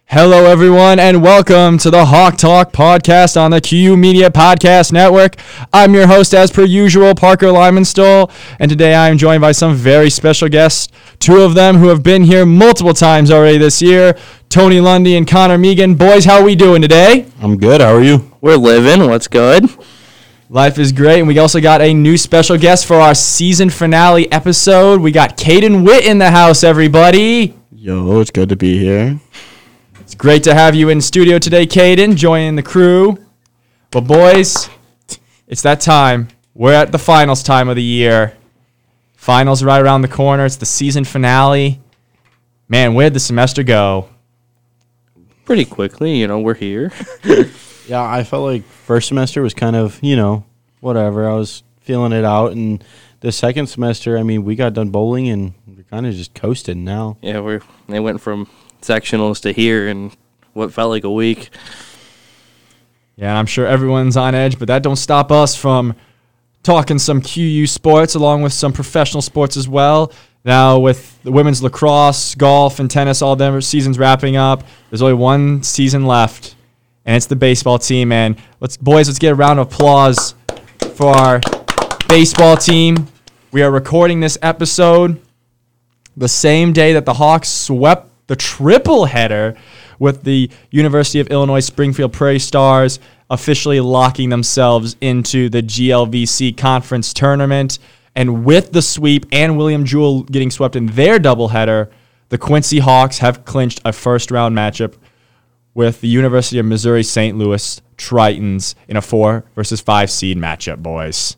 Hello, everyone, and welcome to the Hawk Talk podcast on the QU Media Podcast Network. I'm your host, as per usual, Parker Lymanstole, and today I am joined by some very special guests, two of them who have been here multiple times already this year, Tony Lundy and Connor Megan. Boys, how are we doing today? I'm good. How are you? We're living. What's good? Life is great, and we also got a new special guest for our season finale episode. We got Caden Witt in the house, everybody. Yo, it's good to be here. It's great to have you in studio today, Caden, joining the crew. But boys, it's that time. We're at the finals time of the year. Finals right around the corner. It's the season finale. Man, where'd the semester go? Pretty quickly, we're here. Yeah, I felt like first semester was kind of, whatever. I was feeling it out. And the second semester, we got done bowling and we're kind of just coasting now. Yeah, they went from sectionals to here in what felt like a week. Yeah, I'm sure everyone's on edge, but that don't stop us from talking some QU sports along with some professional sports as well. Now with the women's lacrosse, golf, and tennis, all their seasons wrapping up, there's only one season left, and it's the baseball team. And let's get a round of applause for our baseball team. We are recording this episode the same day that the Hawks swept the triple header with the University of Illinois Springfield Prairie Stars officially locking themselves into the GLVC conference tournament. And with the sweep and William Jewell getting swept in their doubleheader, the Quincy Hawks have clinched a first-round matchup with the University of Missouri St. Louis Tritons in a 4 versus 5 seed matchup, boys.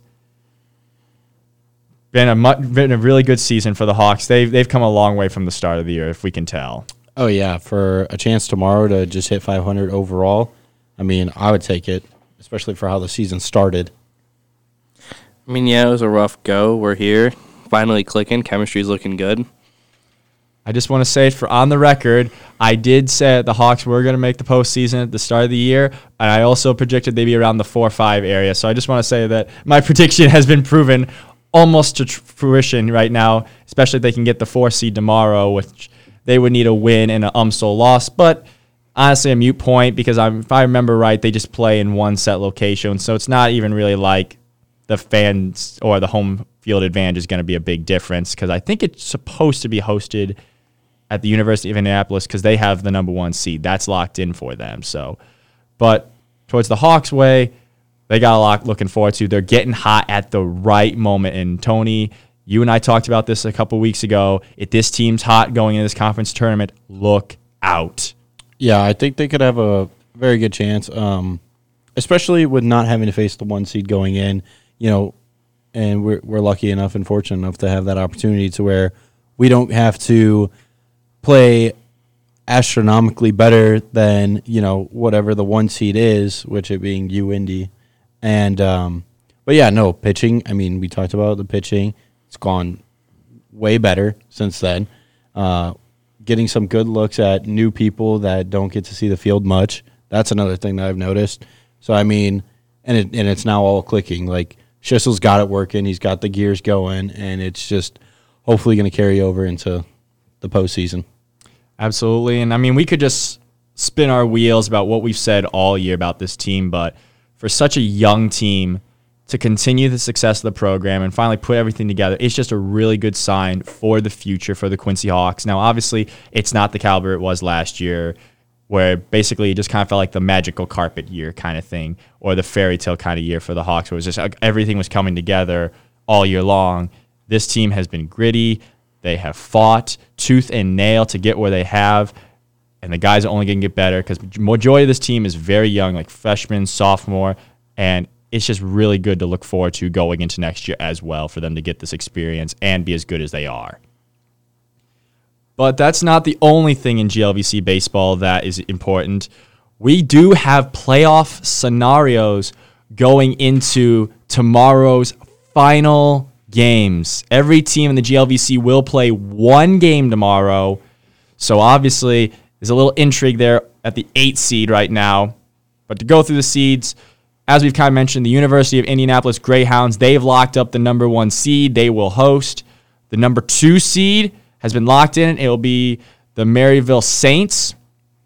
Been a really good season for the Hawks. They've come a long way from the start of the year, if we can tell. Oh, yeah. For a chance tomorrow to just hit 500 overall, I would take it, especially for how the season started. Yeah, it was a rough go. We're here. Finally clicking. Chemistry's looking good. I just want to say for on the record, I did say that the Hawks were going to make the postseason at the start of the year, and I also predicted they'd be around the 4-5 area. So I just want to say that my prediction has been proven almost to fruition right now, especially if they can get the 4 seed tomorrow, which they would need a win and an UMSL loss. But honestly, a moot point because if I remember right, they just play in one set location. So it's not even really like the fans or the home field advantage is going to be a big difference because I think it's supposed to be hosted at the University of Indianapolis because they have the number 1 seed. That's locked in for them. So, but towards the Hawks way, they got a lot looking forward to. They're getting hot at the right moment. And Tony, you and I talked about this a couple weeks ago. If this team's hot going into this conference tournament, look out. Yeah, I think they could have a very good chance, especially with not having to face the 1 seed going in, and we're lucky enough and fortunate enough to have that opportunity to where we don't have to play astronomically better than, whatever the 1 seed is, which it being UIndy. And, but yeah, no, pitching, we talked about the pitching. It's gone way better since then. Getting some good looks at new people that don't get to see the field much. That's another thing that I've noticed. So, and it's now all clicking. Like, Schissel's got it working. He's got the gears going, and it's just hopefully going to carry over into the postseason. Absolutely. And, we could just spin our wheels about what we've said all year about this team, but for such a young team to continue the success of the program and finally put everything together, it's just a really good sign for the future for the Quincy Hawks. Now, obviously, it's not the caliber it was last year, where basically it just kind of felt like the magical carpet year kind of thing, or the fairy tale kind of year for the Hawks, where it was just everything was coming together all year long. This team has been gritty. They have fought tooth and nail to get where they have, and the guys are only going to get better because the majority of this team is very young, like freshman, sophomore, and it's just really good to look forward to going into next year as well for them to get this experience and be as good as they are. But that's not the only thing in GLVC baseball that is important. We do have playoff scenarios going into tomorrow's final games. Every team in the GLVC will play 1 game tomorrow. So obviously, there's a little intrigue there at the 8 seed right now. But to go through the seeds, as we've kind of mentioned, the University of Indianapolis Greyhounds, they've locked up the number 1 seed. They will host. The number 2 seed has been locked in. It will be the Maryville Saints.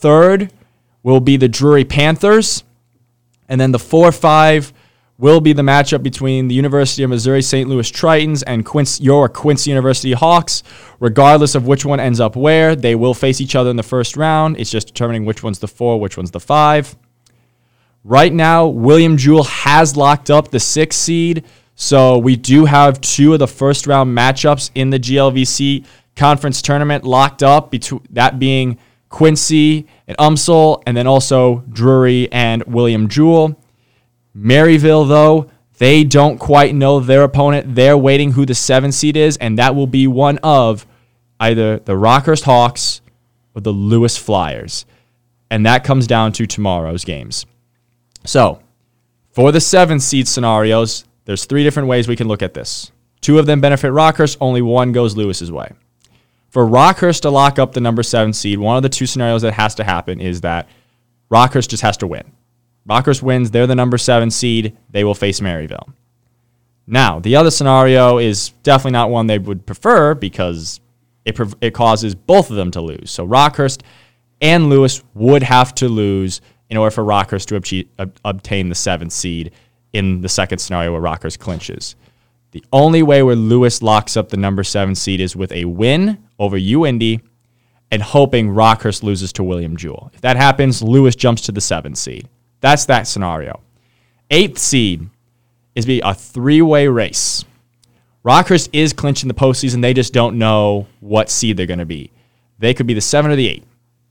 3rd will be the Drury Panthers. And then the 4-5 will be the matchup between the University of Missouri St. Louis Tritons and your Quincy University Hawks. Regardless of which one ends up where, they will face each other in the first round. It's just determining which one's the 4, which one's the 5. Right now, William Jewell has locked up the 6th seed, so we do have 2 of the first-round matchups in the GLVC conference tournament locked up, that being Quincy and UMSL, and then also Drury and William Jewell. Maryville, though, they don't quite know their opponent. They're waiting who the 7 seed is, and that will be one of either the Rockhurst Hawks or the Lewis Flyers. And that comes down to tomorrow's games. So, for the 7 seed scenarios, there's 3 different ways we can look at this. 2 of them benefit Rockhurst, only 1 goes Lewis's way. For Rockhurst to lock up the number 7 seed, one of the 2 scenarios that has to happen is that Rockhurst just has to win. Rockhurst wins, they're the number 7 seed, they will face Maryville. Now, the other scenario is definitely not one they would prefer because it causes both of them to lose. So Rockhurst and Lewis would have to lose in order for Rockhurst to obtain the 7th seed in the second scenario where Rockhurst clinches. The only way where Lewis locks up the number 7 seed is with a win over UIndy and hoping Rockhurst loses to William Jewell. If that happens, Lewis jumps to the 7th seed. That's that scenario. 8th seed is be a 3-way race. Rockhurst is clinching the postseason. They just don't know what seed they're going to be. They could be the 7 or the 8.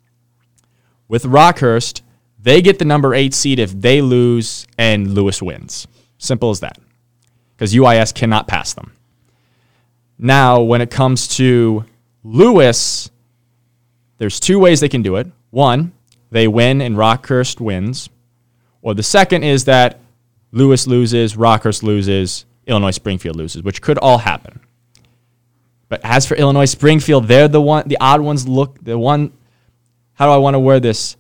With Rockhurst, they get the number 8 seed if they lose and Lewis wins. Simple as that. Because UIS cannot pass them. Now, when it comes to Lewis, there's 2 ways they can do it. 1, they win and Rockhurst wins. Or the second is that Lewis loses, Rockhurst loses, Illinois Springfield loses, which could all happen. But as for Illinois Springfield, they're the odd ones how do I want to word this?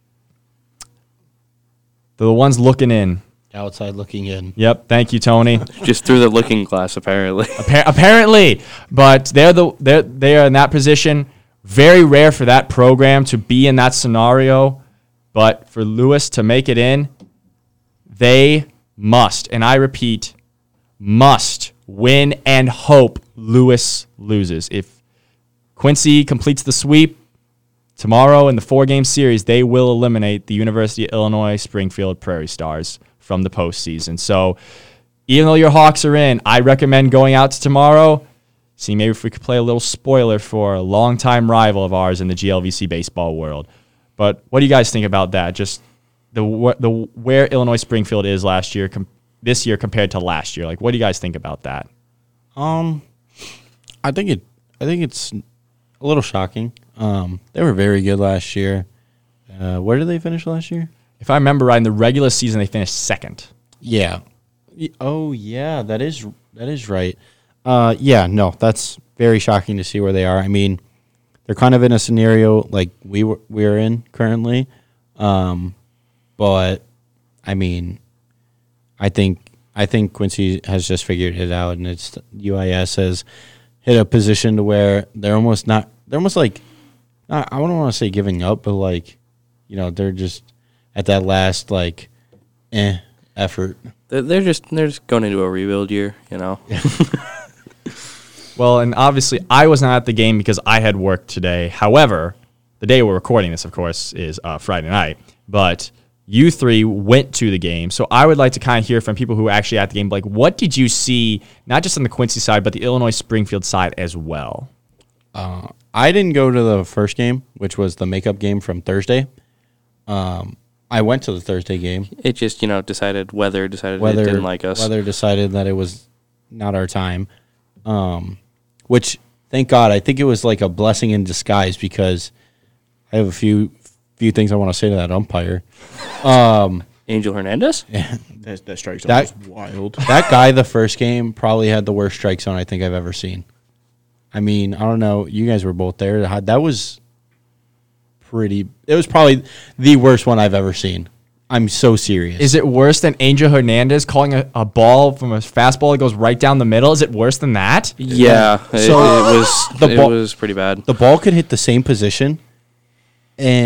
They're the ones looking in. Outside looking in. Yep, thank you, Tony. Just through the looking glass, apparently. Apparently, but they are in that position. Very rare for that program to be in that scenario, but for Lewis to make it in, they must, and I repeat, must win and hope Lewis loses. If Quincy completes the sweep tomorrow in the 4-game series, they will eliminate the University of Illinois Springfield Prairie Stars from the postseason. So even though your Hawks are in, I recommend going out to tomorrow, see maybe if we could play a little spoiler for a longtime rival of ours in the GLVC baseball world. But what do you guys think about that? Just the where Illinois Springfield is this year compared to last year. Like, what do you guys think about that? I think it's a little shocking. They were very good last year. Where did they finish last year? If I remember right, in the regular season, they finished 2nd. Yeah. Oh, yeah, that is right. No, that's very shocking to see where they are. I mean, they're kind of in a scenario like we're in currently. But I mean, I think Quincy has just figured it out, and it's UIS has hit a position to where they're almost like, I don't want to say giving up, but like, they're just at that last effort. They're just going into a rebuild year, Well, and obviously I was not at the game because I had work today. However, the day we're recording this, of course, is Friday night. But you 3 went to the game. So I would like to kind of hear from people who were actually at the game, like, what did you see, not just on the Quincy side, but the Illinois Springfield side as well? I didn't go to the first game, which was the makeup game from Thursday. I went to the Thursday game. It just, decided weather decided it didn't like us. Weather decided that it was not our time. Which, thank God, I think it was like a blessing in disguise because I have a few things I want to say to that umpire. Angel Hernandez? Yeah. That strike zone was wild. That guy, the first game, probably had the worst strike zone I think I've ever seen. I mean, I don't know. You guys were both there. That was it was probably the worst one I've ever seen. I'm so serious. Is it worse than Angel Hernandez calling a ball from a fastball that goes right down the middle? Is it worse than that? Yeah. So it was pretty bad. The ball could hit the same position, and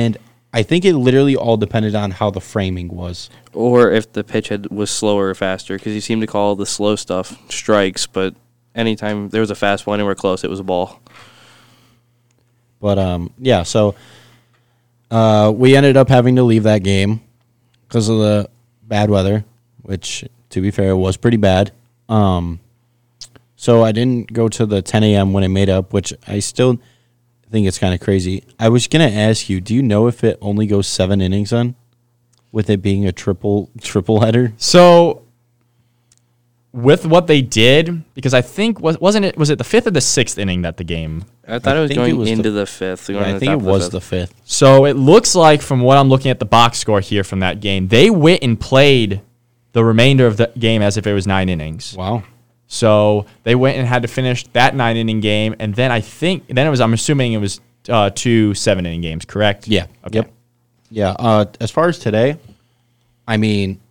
I think it literally all depended on how the framing was. Or if the pitch was slower or faster, because you seem to call the slow stuff strikes, but anytime there was a fastball anywhere close, it was a ball. But, so we ended up having to leave that game because of the bad weather, which, to be fair, was pretty bad. So I didn't go to the 10 a.m. when it made up, which I still think it's kind of crazy. I was going to ask you, do you know if it only goes 7 innings then, with it being a triple header? So with what they did, because I think was it the 5th or the 6th inning that the game? I thought it was going into the 5th. I think it was the 5th. So it looks like, from what I'm looking at the box score here from that game, they went and played the remainder of the game as if it was 9 innings. Wow. So they went and had to finish that 9-inning game, and then I'm assuming it was 2 7-inning games, correct? Yeah. Okay. Yep. Yeah. As far as today, I mean,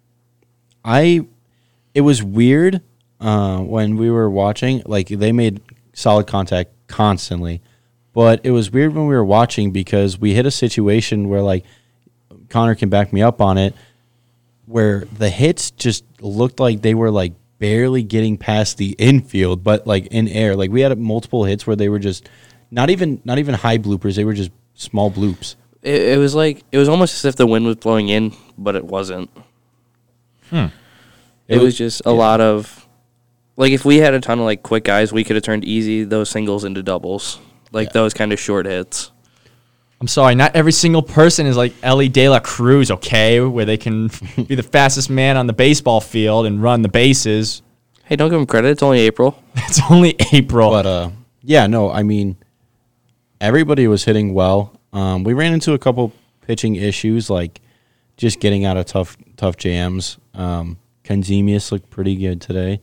it was weird when we were watching. Like, they made solid contact constantly, but it was weird when we were watching because we hit a situation where, like, Connor can back me up on it, where the hits just looked like they were, like, barely getting past the infield, but, like, in air. Like, we had multiple hits where they were just not even high bloopers. They were just small bloops. It was almost as if the wind was blowing in, but it wasn't. It was just a lot of, like, if we had a ton of, like, quick guys, we could have turned those singles into doubles. Like, those kind of short hits. I'm sorry, not every single person is like Ellie De La Cruz, okay, where they can be the fastest man on the baseball field and run the bases. Hey, don't give them credit. It's only April. It's only April. But, I mean, everybody was hitting well. We ran into a couple pitching issues, like just getting out of tough jams. Kenzemius looked pretty good today.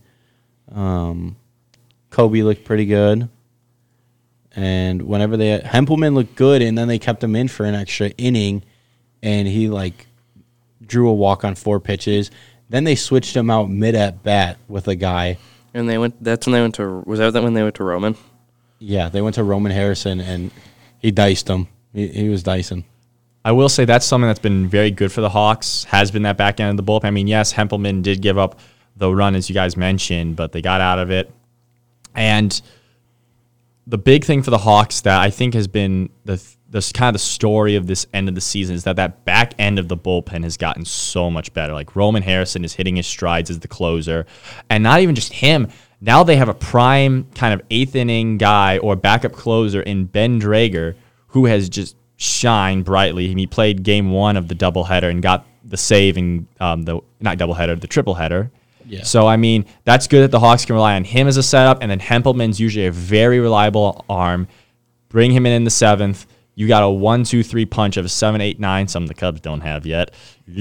Kobe looked pretty good. And whenever Hempelman looked good, and then they kept him in for an extra inning, and he, like, drew a walk on 4 pitches. Then they switched him out mid at bat with a guy. And that's when they went to, was that when they went to Roman? Yeah, they went to Roman Harrison, and he diced him. He was dicing. I will say that's something that's been very good for the Hawks, has been that back end of the bullpen. I mean, yes, Hempelman did give up the run, as you guys mentioned, but they got out of it. And the big thing for the Hawks that I think has been the kind of the story of this end of the season is that back end of the bullpen has gotten so much better. Like, Roman Harrison is hitting his strides as the closer, and not even just him. Now they have a prime kind of 8th inning guy or backup closer in Ben Drager, who has just shined brightly. He played game 1 of the doubleheader and got the save in the tripleheader. Yeah. So, I mean, that's good that the Hawks can rely on him as a setup, and then Hempelman's usually a very reliable arm. Bring him in the 7th. You got a 1-2-3 punch of a 7, 8, 9, some the Cubs don't have yet.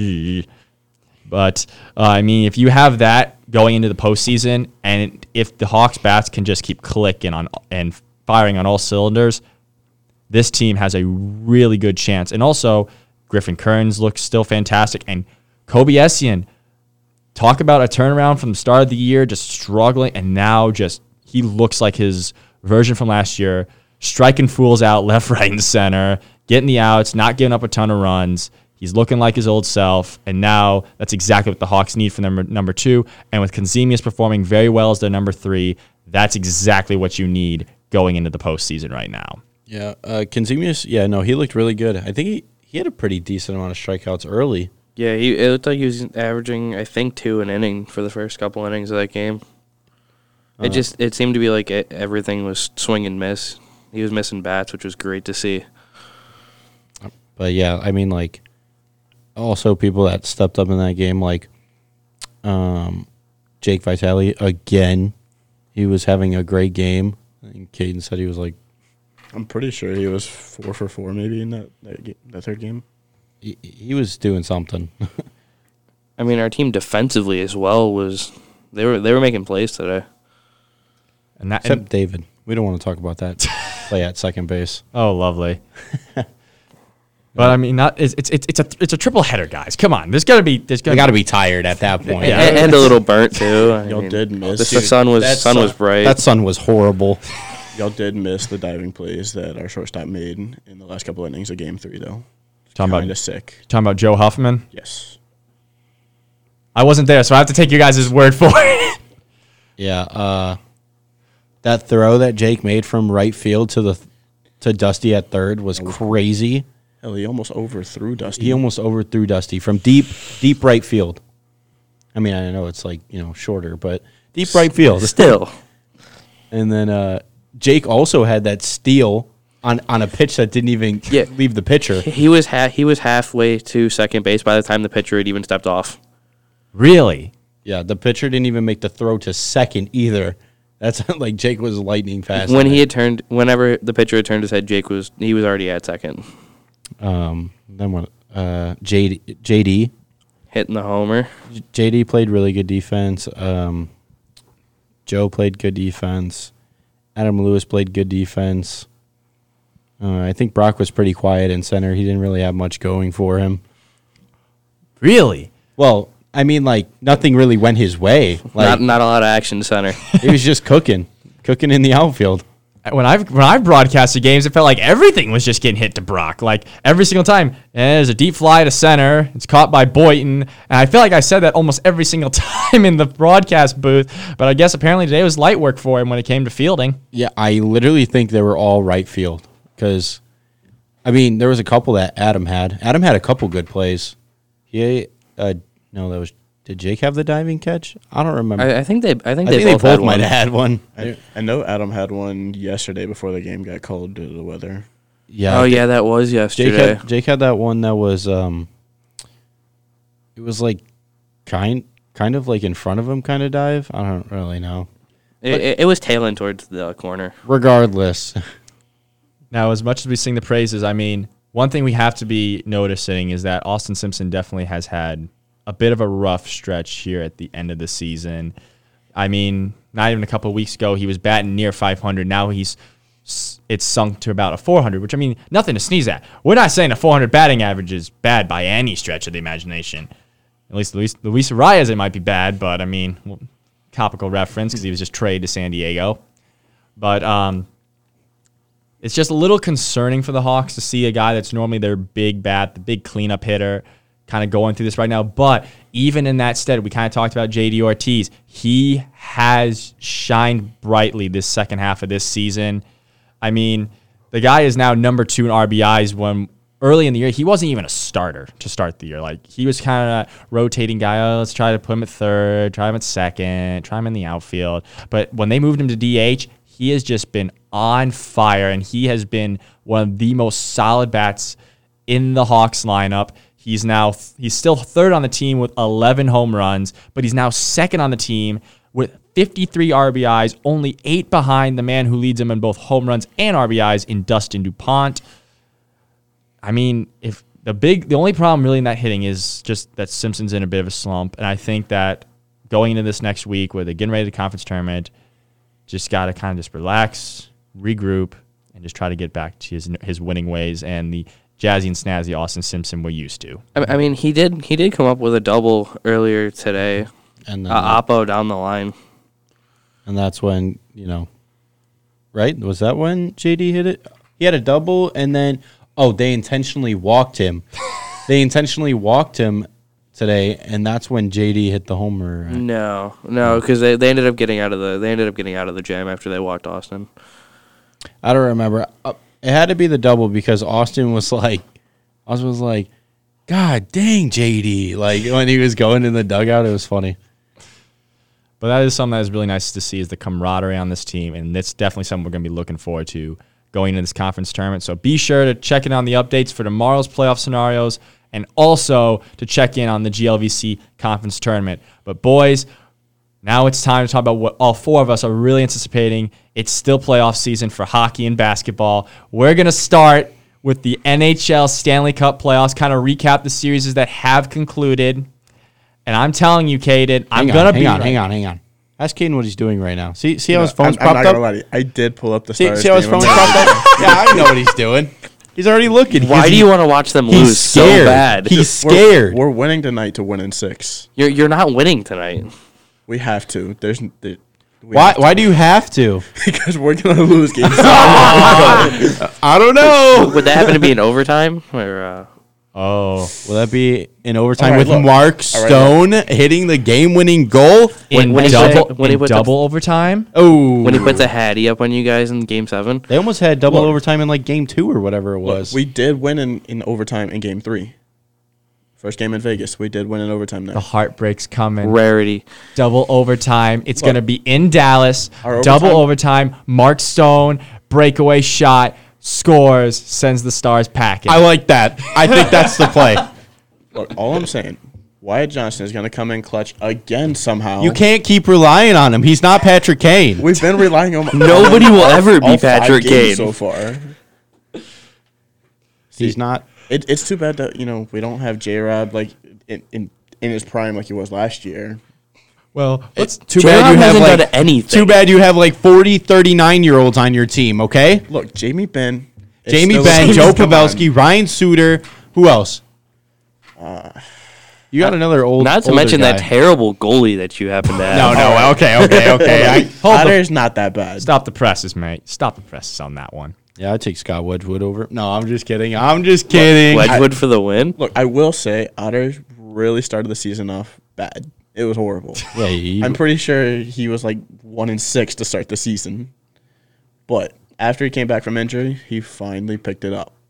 But, I mean, if you have that going into the postseason, and if the Hawks bats can just keep clicking on and firing on all cylinders, this team has a really good chance. And also, Griffin Kearns looks still fantastic, and Kobe Essien, talk about a turnaround from the start of the year, just struggling, and now he looks like his version from last year, striking fools out left, right, and center, getting the outs, not giving up a ton of runs. He's looking like his old self, and now that's exactly what the Hawks need for number 2. And with Kenzemius performing very well as their number 3, that's exactly what you need going into the postseason right now. Yeah, Kenzemius, he looked really good. I think he had a pretty decent amount of strikeouts early. Yeah, it looked like he was averaging, I think, 2 an inning for the first couple innings of that game. It seemed to be like everything was swing and miss. He was missing bats, which was great to see. But yeah, I mean, like, also people that stepped up in that game, like Jake Vitale, again, he was having a great game. I think Caden said he was like, I'm pretty sure he was 4 for 4 maybe in that third game. He was doing something. I mean, our team defensively as well they were making plays today. Except David. We don't want to talk about that play at second base. Oh, lovely. But I mean, it's a triple header, guys. Come on, they got to be tired at that point. Yeah. And a little burnt too. Y'all did miss. The sun was bright. That sun was horrible. Y'all did miss the diving plays that our shortstop made in the last couple innings of Game 3, though. Kind of sick. Talking about Joe Huffman. Yes. I wasn't there, so I have to take you guys' word for it. Yeah. That throw that Jake made from right field to Dusty at third was crazy. Hell, he almost overthrew Dusty. He almost overthrew Dusty from deep right field. I mean, I know it's like, shorter, but deep right field. Still. And then Jake also had that steal on a pitch that didn't even leave the pitcher. He was halfway to second base by the time the pitcher had even stepped off. Really? Yeah, the pitcher didn't even make the throw to second either. That's like Jake was lightning fast. Whenever the pitcher had turned his head, he was already at second. Then what? JD Hitting the homer. JD played really good defense. Joe played good defense. Adam Lewis played good defense. I think Brock was pretty quiet in center. He didn't really have much going for him. Really? Well, I mean, like, nothing really went his way. Like, Not a lot of action center. he was just cooking in the outfield. When I've broadcasted games, it felt like everything was just getting hit to Brock. Like every single time, there's a deep fly to center. It's caught by Boynton. And I feel like I said that almost every single time in the broadcast booth. But I guess apparently today was light work for him when it came to fielding. Yeah, I literally think they were all right field. Because, I mean, there was a couple that Adam had. Adam had a couple good plays. Did Jake have the diving catch? I don't remember. I think they both might have had one. I know Adam had one yesterday before the game got called due to the weather. Yeah. Oh yeah, that was yesterday. Jake had that one that was it was like kind of like in front of him kind of dive. I don't really know. It was tailing towards the corner. Regardless. Now, as much as we sing the praises, I mean, one thing we have to be noticing is that Austin Simpson definitely has had a bit of a rough stretch here at the end of the season. I mean, not even a couple of weeks ago, he was batting near 500. Now it's sunk to about a 400, which, I mean, nothing to sneeze at. We're not saying a 400 batting average is bad by any stretch of the imagination. At least Luis Arias, it might be bad, but, I mean, topical reference because he was just traded to San Diego. But it's just a little concerning for the Hawks to see a guy that's normally their big bat, the big cleanup hitter, kind of going through this right now. But even in that stead, we kind of talked about JD Ortiz. He has shined brightly this second half of this season. I mean, the guy is now number 2 in RBIs when early in the year, he wasn't even a starter to start the year. Like, he was kind of rotating guy. Oh, let's try to put him at third, try him at second, try him in the outfield. But when they moved him to DH, he has just been on fire, and he has been one of the most solid bats in the Hawks lineup. He's still third on the team with 11 home runs, but he's now second on the team with 53 RBIs, only 8 behind the man who leads him in both home runs and RBIs in Dustin DuPont. I mean, if the only problem really in that hitting is just that Simpson's in a bit of a slump, and I think that going into this next week where they're getting ready to conference tournament, just got to kind of just relax, regroup, and just try to get back to his winning ways and the jazzy and snazzy Austin Simpson we're used to. I mean, he did come up with a double earlier today. And then Oppo down the line. And that's when, right? Was that when JD hit it? He had a double, and then, they intentionally walked him. They intentionally walked him today, and that's when JD hit the homer. Right? No, because they ended up getting out of the jam after they walked Austin. I don't remember. It had to be the double because Austin was like, God dang, JD. Like, when he was going in the dugout, it was funny. But that is something that is really nice to see, is the camaraderie on this team, and that's definitely something we're going to be looking forward to going into this conference tournament. So be sure to check in on the updates for tomorrow's playoff scenarios and also to check in on the GLVC conference tournament. But boys, now it's time to talk about what all 4 of us are really anticipating. It's still playoff season for hockey and basketball. We're going to start with the NHL Stanley Cup playoffs, kind of recap the series that have concluded. And I'm telling you, Caden, Hang on. Ask Caden what he's doing right now. See how his phone's propped I'm not up? gonna lie to you. I did pull up the Stars. See how his phone's propped up? Yeah, I know what he's doing. He's already looking. Why do you want to watch them lose so bad? He's scared. We're winning tonight to win in 6. You're not winning tonight. We have to. Why do you have to? Because we're gonna lose games. I don't know. Would that happen to be in overtime or? Oh, Will that be in overtime All right, with look. Mark All right, Stone hitting the game-winning goal? in when he double, put- when he in put the- double overtime. Oh, When he puts a hattie up on you guys in Game 7. they almost had double Look. overtime in like game 2 or whatever it Look, was. we did win in overtime in game 3. First game in Vegas, we did win in overtime there. The heartbreak's coming. Rarity. Double overtime. It's Look. going to be in Dallas. Our Double overtime- overtime. Mark Stone, breakaway shot, scores, sends the Stars packing. I like that. I think that's the play. Look, all I'm saying, Wyatt Johnston is going to come in clutch again somehow. You can't keep relying on him. He's not Patrick Kane. We've been relying on Nobody will ever be all 5 Patrick games Kane. so far. He's not. It's too bad that we don't have J-Rob like in his prime like he was last year. well, let's Too J-Rob bad you have hasn't like done anything. Too bad you have like 40, 39-year-olds on your team. Okay, Look, Jamie Benn, is Jamie still- Benn, Joe Come on. Pavelski, Ryan Suter. Who else? You got another old. Not to older mention guy. that terrible goalie that you happen to have. No. Okay. Otter's not that bad. stop the presses, mate. Stop the presses on that one. Yeah, I'd take Scott Wedgwood over. No, I'm just kidding. I'm just kidding. Wedgwood for the win. Look, I will say Otter really started the season off bad. It was horrible. Yeah, he- I'm pretty sure he was like 1-6 to start the season, but after he came back from injury, he finally picked it up.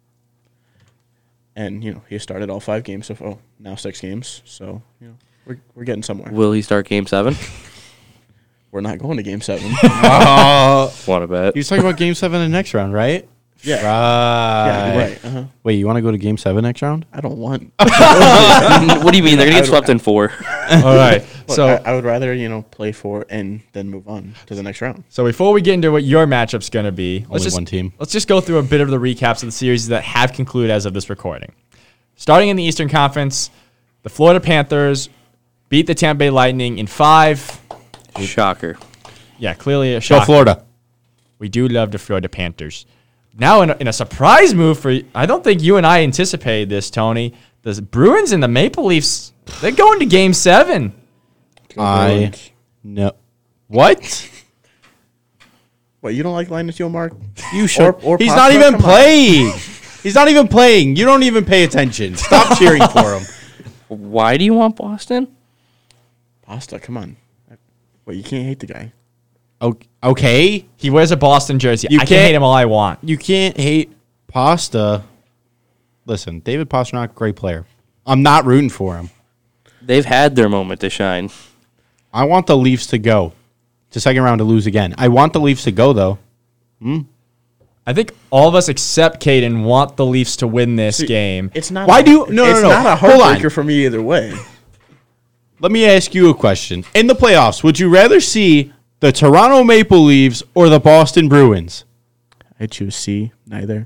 And he started all 5 games so far. Now 6 games. So we're getting somewhere. Will he start Game 7? We're not going to game 7. Want to bet? he was talking about Game 7 in the next round, right? Yeah. Right. Yeah, you're right. Uh-huh. Wait, you want to go to Game 7 next round? I don't want. What do you mean? They're going to get swept in 4. All right. Look, So I would rather play 4 and then move on to the next round. So before we get into what your matchup's going to be, Only one team. Let's just go through a bit of the recaps of the series that have concluded as of this recording. Starting in the Eastern Conference, the Florida Panthers beat the Tampa Bay Lightning in 5. Shocker. Yeah, clearly a Go shock. Florida. We do love the Florida Panthers. Now in a surprise move for, I don't think you and I anticipated this, Tony. The Bruins and the Maple Leafs, they're going to Game 7. I know. What? What, you don't like Linus Ullmark? You should. Or He's Pasta? not even Come on. playing. He's not even playing. You don't even pay attention. Stop cheering for him. Why do you want Boston? Pasta, come on. Wait, you can't hate the guy. Okay. He wears a Boston jersey. You I can can't- hate him all I want. You can't hate Pasta. Listen, David Pastrnak, great player. I'm not rooting for him. They've had their moment to shine. I want the Leafs to go to second round to lose again. I want the Leafs to go, though. I think all of us except Caden want the Leafs to win this See, game. It's not. Why do you- no, It's no, no. not a Hold on. heartbreaker for me either way. Let me ask you a question. In the playoffs, would you rather see the Toronto Maple Leafs or the Boston Bruins? I choose C. Neither.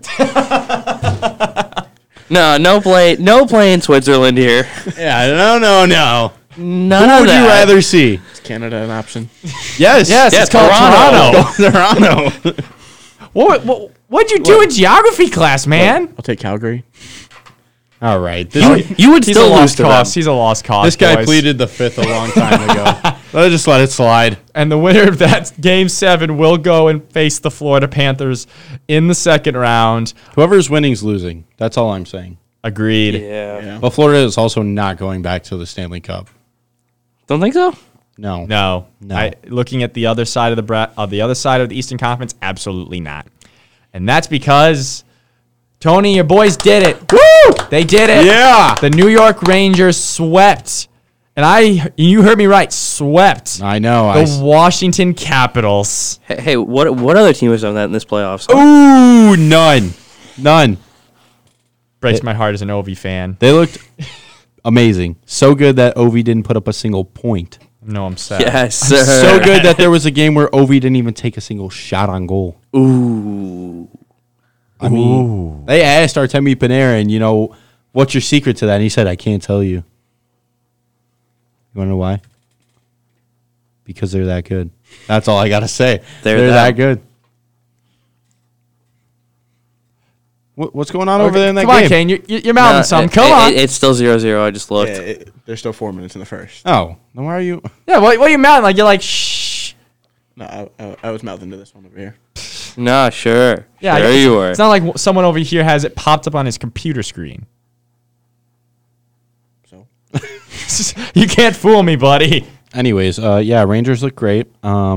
No play in Switzerland here. Yeah, no. None Who of would that. you rather see? Is Canada an option? Yes. Yes, Yeah, it's called Toronto. Toronto. What'd you do in geography class, man? I'll take Calgary. All right. You would He's still a lose lost to them. cause. He's a lost cause. This guy boys. pleaded the fifth a long time ago. Let's just let it slide. And the winner of that Game 7 will go and face the Florida Panthers in the second round. Whoever's winning's losing. That's all I'm saying. Agreed. Yeah. But Florida is also not going back to the Stanley Cup. Don't think so? No. No. No. Looking at the other side of the other side of the Eastern Conference, absolutely not. And that's because Tony, your boys did it. Woo! They did it. Yeah. The New York Rangers swept. And you heard me right, swept I know. the Washington Capitals. Hey, what other team has done that in this playoffs? Ooh, none. Breaks my heart as an Ovi fan. They looked amazing. So good that Ovi didn't put up a single point. No, I'm sad. Yes, sir. So good that there was a game where Ovi didn't even take a single shot on goal. Ooh. I mean, they asked Artemi Panarin, what's your secret to that? And he said, I can't tell you. You want to know why? Because they're that good. That's all I got to say. They're that them. good. What's going on over there in that Come on, game? Kane. You're mouthing something. Come on. It's still 0-0. I just looked. Yeah, there's still 4 minutes in the first. Oh, then why are you? Yeah, what are you mouthing? Like, you're like, shh. No, I was mouthing to this one over here. Nah, sure. Yeah, There you were. It's not like someone over here has it popped up on his computer screen. You can't fool me, buddy. Anyways, yeah, Rangers look great.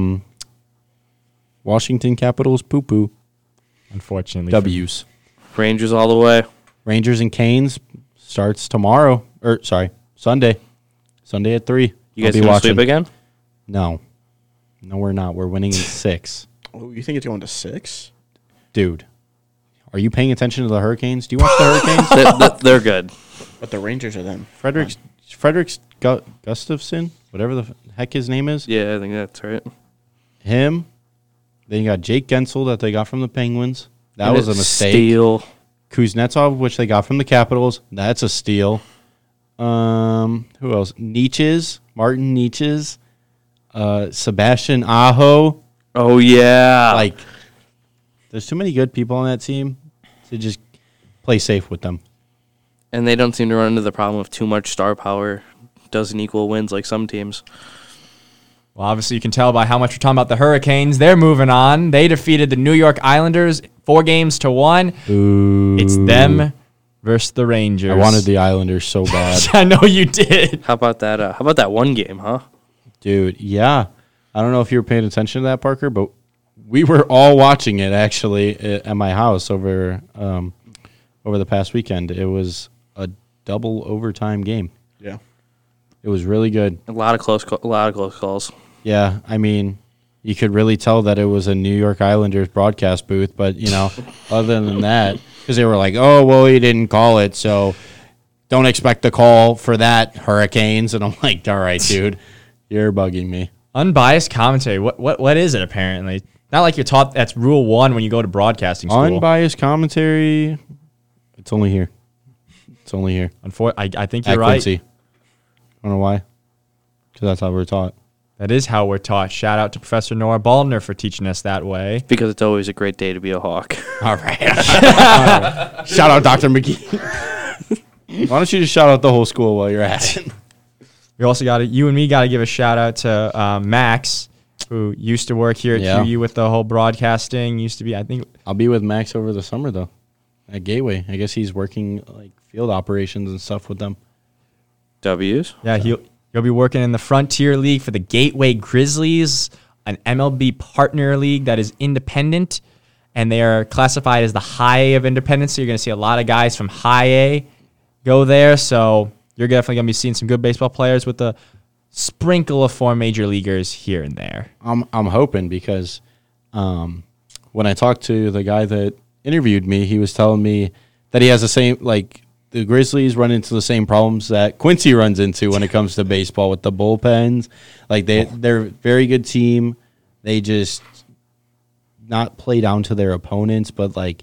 Washington Capitals poo-poo. Unfortunately. W's. Rangers all the way. Rangers and Canes starts tomorrow. Sunday. Sunday at 3. You guys gonna sweep again? No. No, we're not. We're winning in 6. Oh, you think it's going to 6? Dude, are you paying attention to the Hurricanes? Do you watch the Hurricanes? They're good. But the Rangers are them. Fredericks Gustafson, whatever the heck his name is. Yeah, I think that's right. Him. Then you got Jake Gensel that they got from the Penguins. That And was a it's mistake. Steal. Kuznetsov, which they got from the Capitals. That's a steal. Who else? Martin Nietzsche's. Sebastian Aho. Oh yeah. Like, there's too many good people on that team to just play safe with them. And they don't seem to run into the problem of too much star power doesn't equal wins like some teams. Well, obviously, you can tell by how much we're talking about the Hurricanes. They're moving on. They defeated the New York Islanders 4-1. Ooh. It's them versus the Rangers. I wanted the Islanders so bad. I know you did. How about that? How about that one game, huh? Dude, yeah. I don't know if you were paying attention to that, Parker, but we were all watching it, actually, at my house over the past weekend. It was a double overtime game. Yeah. It was really good. A lot of close calls. Yeah, I mean, you could really tell that it was a New York Islanders broadcast booth, but, other than that, because they were like, oh, well, he didn't call it, so don't expect a call for that, Hurricanes. And I'm like, all right, dude, you're bugging me. Unbiased commentary. What is it, apparently? Not like you're taught that's rule 1 when you go to broadcasting school. Unbiased commentary, it's only here. It's only here. I think you're At right. Quincy. I don't know why. Because that's how we're taught. That is how we're taught. Shout out to Professor Nora Baldner for teaching us that way. Because it's always a great day to be a Hawk. All right. All right. Shout out Dr. McGee. Why don't you just shout out the whole school while you're at it? We also got you and me got to give a shout out to Max, who used to work here at QU with the whole broadcasting. Used to be, I think. I'll be with Max over the summer, though, at Gateway. I guess he's working like field operations and stuff with them. W's? Yeah, he'll be working in the Frontier League for the Gateway Grizzlies, an MLB partner league that is independent, and they are classified as the high A of independence. So you're going to see a lot of guys from high A go there. So you're definitely going to be seeing some good baseball players with a sprinkle of 4 major leaguers here and there. I'm hoping because when I talked to the guy that interviewed me, he was telling me that he has the same, like, the Grizzlies run into the same problems that Quincy runs into when it comes to baseball with the bullpens. Like, they're a very good team. They just not play down to their opponents, but, like,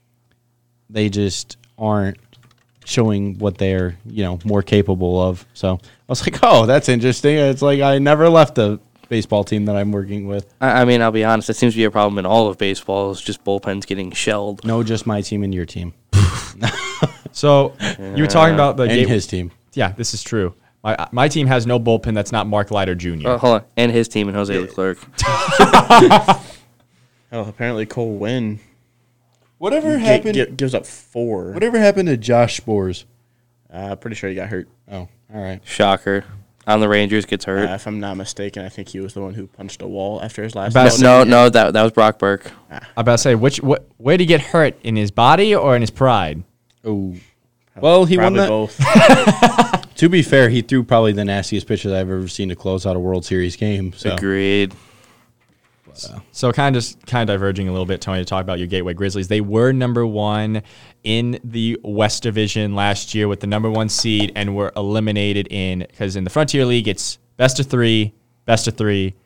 they just aren't showing what they're, more capable of. So I was like, oh, that's interesting. It's like I never left the baseball team that I'm working with. I mean, I'll be honest. It seems to be a problem in all of baseball. It's just bullpens getting shelled. No, just my team and your team. So you were talking about the And his team. Yeah, this is true. My team has no bullpen that's not Mark Leiter Jr. Hold on. And his team and Jose Leclerc. Oh, apparently Cole Winn Whatever happened? gives up 4. Whatever happened to Josh Spores? Pretty sure he got hurt. Oh, all right. Shocker. On the Rangers, gets hurt. If I'm not mistaken, I think he was the one who punched a wall after his last. Best- No, that was Brock Burke. I'm about to say, where did he get hurt? In his body or in his pride? Oh, well, he won Probably that. both. To be fair, he threw probably the nastiest pitches I've ever seen to close out a World Series game. So. Agreed. So kind of diverging a little bit, Tony, to talk about your Gateway Grizzlies. They were number 1 in the West Division last year with the number 1 seed and were eliminated because in the Frontier League, it's best of 3, best of 3,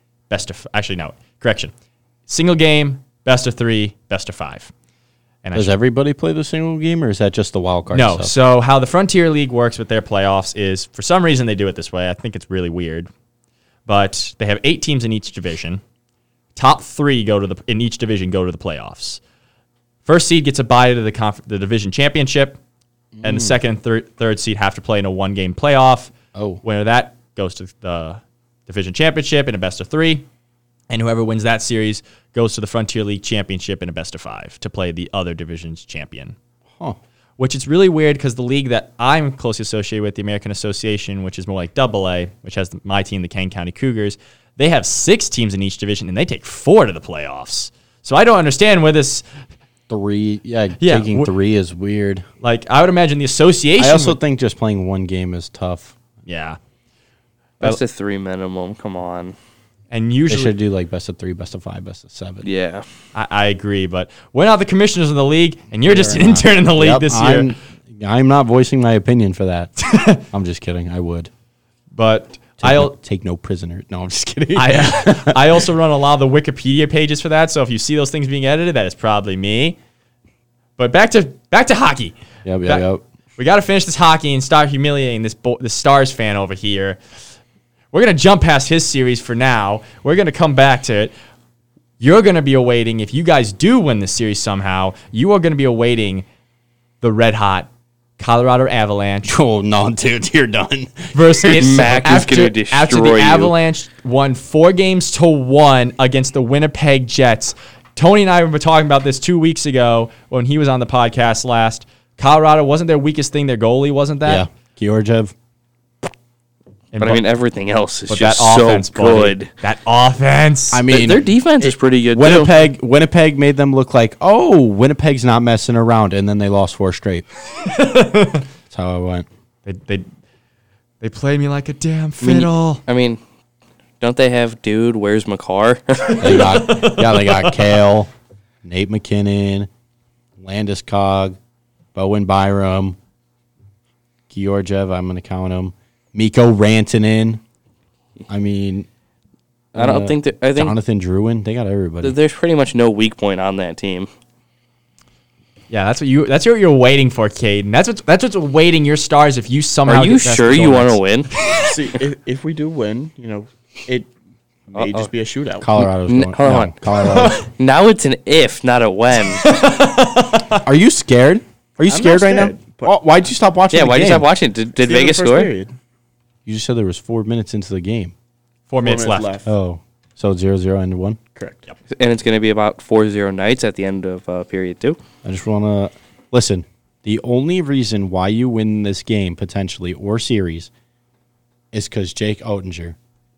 single game, best of 3, best of 5. And Does everybody play the single game, or is that just the wild card No. stuff? So how the Frontier League works with their playoffs is, for some reason, they do it this way. I think it's really weird. But they have 8 teams in each division. Top 3 in each division go to the playoffs. First seed gets a bye to the division championship, and the second and third seed have to play in a 1-game playoff. Oh. Winner of that goes to the division championship in a best of 3, and whoever wins that series goes to the Frontier League championship in a best of 5 to play the other division's champion. Huh. which is really weird because the league that I'm closely associated with, the American Association, which is more like AA, which has my team, the Kane County Cougars, they have 6 teams in each division, and they take 4 to the playoffs. So I don't understand where this... 3, Yeah, taking 3 is weird. Like, I would imagine the association... I also think just playing one game is tough. Yeah. Best of 3 minimum. Come on. And They usually... should do like best of 3, best of 5, best of 7. Yeah. I agree, but we're not the commissioners of the league, and you're just an intern in the league Yep, this year. I'm not voicing my opinion for that. I'm just kidding. I would. But Take no prisoner. No, I'm just kidding. I also run a lot of the Wikipedia pages for that, so if you see those things being edited, that is probably me. But back to hockey. Yep. We got to finish this hockey and start humiliating this Stars fan over here. We're going to jump past his series for now. We're going to come back to it. You're going to be awaiting, if you guys do win this series somehow, you are going to be awaiting the red-hot Colorado Avalanche Oh, no, dude, you're done. versus Mac is gonna destroy after the you. Avalanche won 4-1 against the Winnipeg Jets. Tony and I were talking about this 2 weeks ago when he was on the podcast last. Colorado wasn't their weakest thing. Their goalie wasn't Yeah. that. Georgiev. And But I mean, everything else is but just that so offense, buddy, good. that offense. I mean, Their defense is pretty good, too. Winnipeg made them look like, oh, Winnipeg's not messing around, and then they lost 4 straight. That's how it went. they played me like a damn fiddle. I mean, don't they have dude, where's McCarr? They got Kale, Nate McKinnon, Landeskog, Bowen Byram, Georgiev, I'm going to count him, Mikko Rantanen. I mean, I don't think that. I think Jonathan Drouin. They got everybody. there's pretty much no weak point on that team. Yeah, that's what you're waiting for, Caden. That's what's awaiting your Stars if you somehow. Are you sure you want to win? See, if we do win, it may just be a shootout. Colorado's going. hold on. Colorado. Now it's an if, not a when. Are you scared? Are you I'm scared not right scared, now? but- Why'd you stop watching? Yeah, the why'd you game? stop watching? Did The end of Vegas the first score? period. You just said there was 4 minutes into the game. 4 minutes left. Oh, so 0-0 and 1. Correct. Yep. And it's going to be about 4-0 Knights at the end of period 2. I just want to listen. The only reason why you win this game potentially or series is because Jake Oettinger,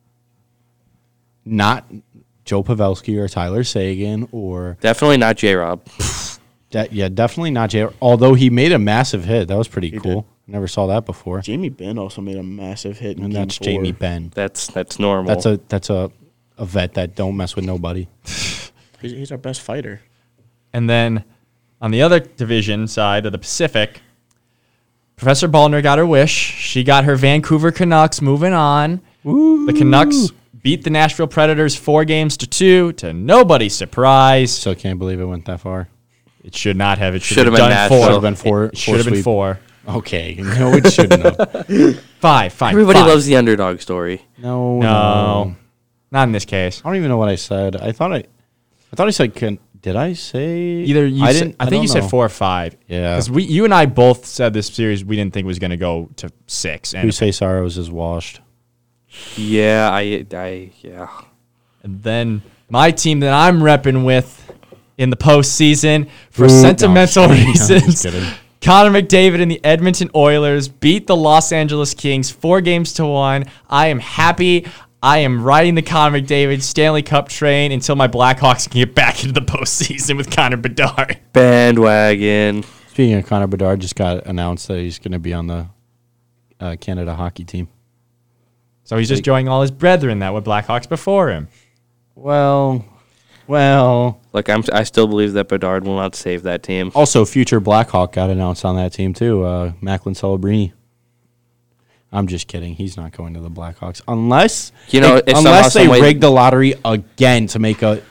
not Joe Pavelski or Tyler Seguin or Definitely not J-Rob. definitely not Jay. Although he made a massive hit, that was pretty cool. Never saw that before. Jamie Benn also made a massive hit in And Game that's 4. Jamie Benn. That's normal. That's a vet that don't mess with nobody. He's our best fighter. And then on the other division side of the Pacific, Professor Ballner got her wish. She got her Vancouver Canucks moving on. The Canucks beat the Nashville Predators 4-2 to nobody's surprise. So can't believe it went that far. It should not have. It should Should've have been done Nashville. four. Should've been four- It should have been four 4. Okay, no, it shouldn't have. Fine. Everybody fine. loves the underdog story. No, not in this case. I don't even know what I said. I thought I said. Did I say Either you. I said, didn't. I think you don't said know. – 5. Yeah. Because you and I both said this series we didn't think was going to go to 6. And We say Saros is washed. Yeah, yeah. And then my team that I'm repping with in the postseason for Ooh, no, sentimental I'm just reasons. kidding. Connor McDavid and the Edmonton Oilers beat the Los Angeles Kings 4-1. I am happy. I am riding the Connor McDavid Stanley Cup train until my Blackhawks can get back into the postseason with Connor Bedard. Bandwagon. Speaking of Connor Bedard, just got announced that he's going to be on the Canada hockey team. So he's just joining all his brethren that were Blackhawks before him. Well. Look, I still believe that Bedard will not save that team. Also, future Blackhawk got announced on that team too. Macklin Celebrini. I'm just kidding. He's not going to the Blackhawks unless If somehow, unless they some way- rig the lottery again to make give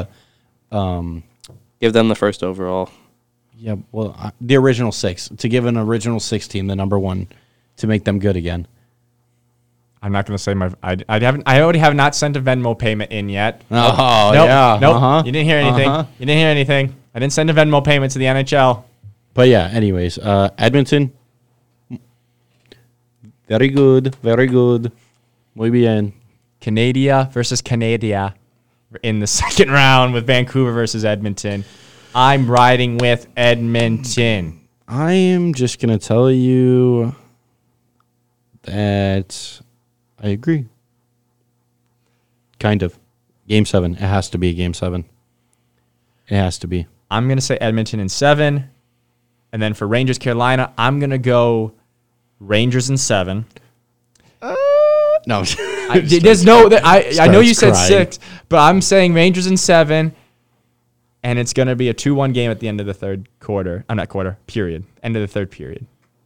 them the first overall. Yeah, well, the original 6 to give an original 6 team the number 1 to make them good again. I'm not going to say I already have not sent a Venmo payment in yet. Oh, Nope, yeah. Nope. Uh-huh. You didn't hear anything. Uh-huh. You didn't hear anything. I didn't send a Venmo payment to the NHL. But yeah, anyways, Edmonton. Very good. Very good. Muy bien. Canada versus Canada in the second round with Vancouver versus Edmonton. I'm riding with Edmonton. I am just going to tell you that I agree. Kind of. Game 7. It has to be a Game 7. It has to be. I'm going to say Edmonton in 7. And then for Rangers Carolina, I'm going to go Rangers in 7. No. There's no. I know you said crying. 6, but I'm saying Rangers in 7. And it's going to be a 2-1 game at the end of the third quarter. Not quarter, period. End of the third period.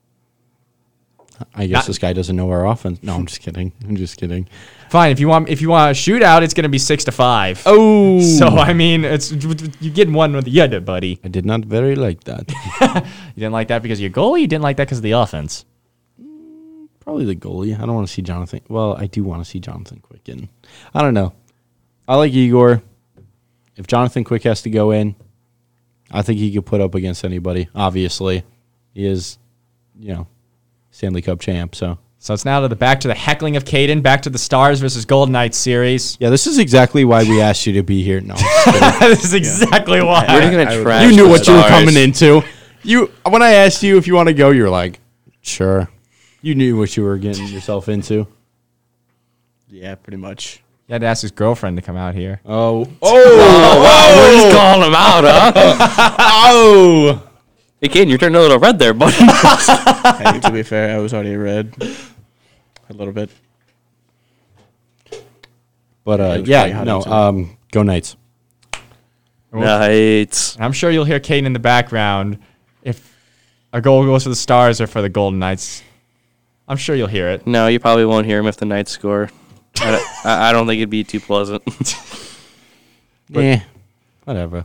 I guess this guy doesn't know our offense. No, I'm just kidding. Fine. If you want a shootout, it's going to be 6-5. Oh. So, I mean, you get one with the other, buddy. I did not very like that. You didn't like that because of your goalie? You didn't like that because of the offense? Probably the goalie. I don't want to see Jonathan. Well, I do want to see Jonathan Quick in. I don't know. I like Igor. If Jonathan Quick has to go in, I think he could put up against anybody. Obviously, he is, Stanley Cup champ. So it's now back to the heckling of Caden, back to the Stars versus Golden Knights series. yeah, this is exactly why we asked you to be here. No, This is exactly why. We're gonna trash. you knew the what you were Stars. coming into. When I asked you if you want to go, you're like, sure. You knew what you were getting yourself into. Yeah, pretty much. You had to ask his girlfriend to come out here. Oh, We're just calling him out, huh? oh. Hey, Caden, you're turning a little red there, buddy. Hey, to be fair, I was already red a little bit. But It was pretty hot outside. go Knights. Nights. And I'm sure you'll hear Caden in the background if a goal goes for the Stars or for the Golden Knights. I'm sure you'll hear it. No, you probably won't hear him if the Knights score. I don't think it'd be too pleasant. Yeah, whatever.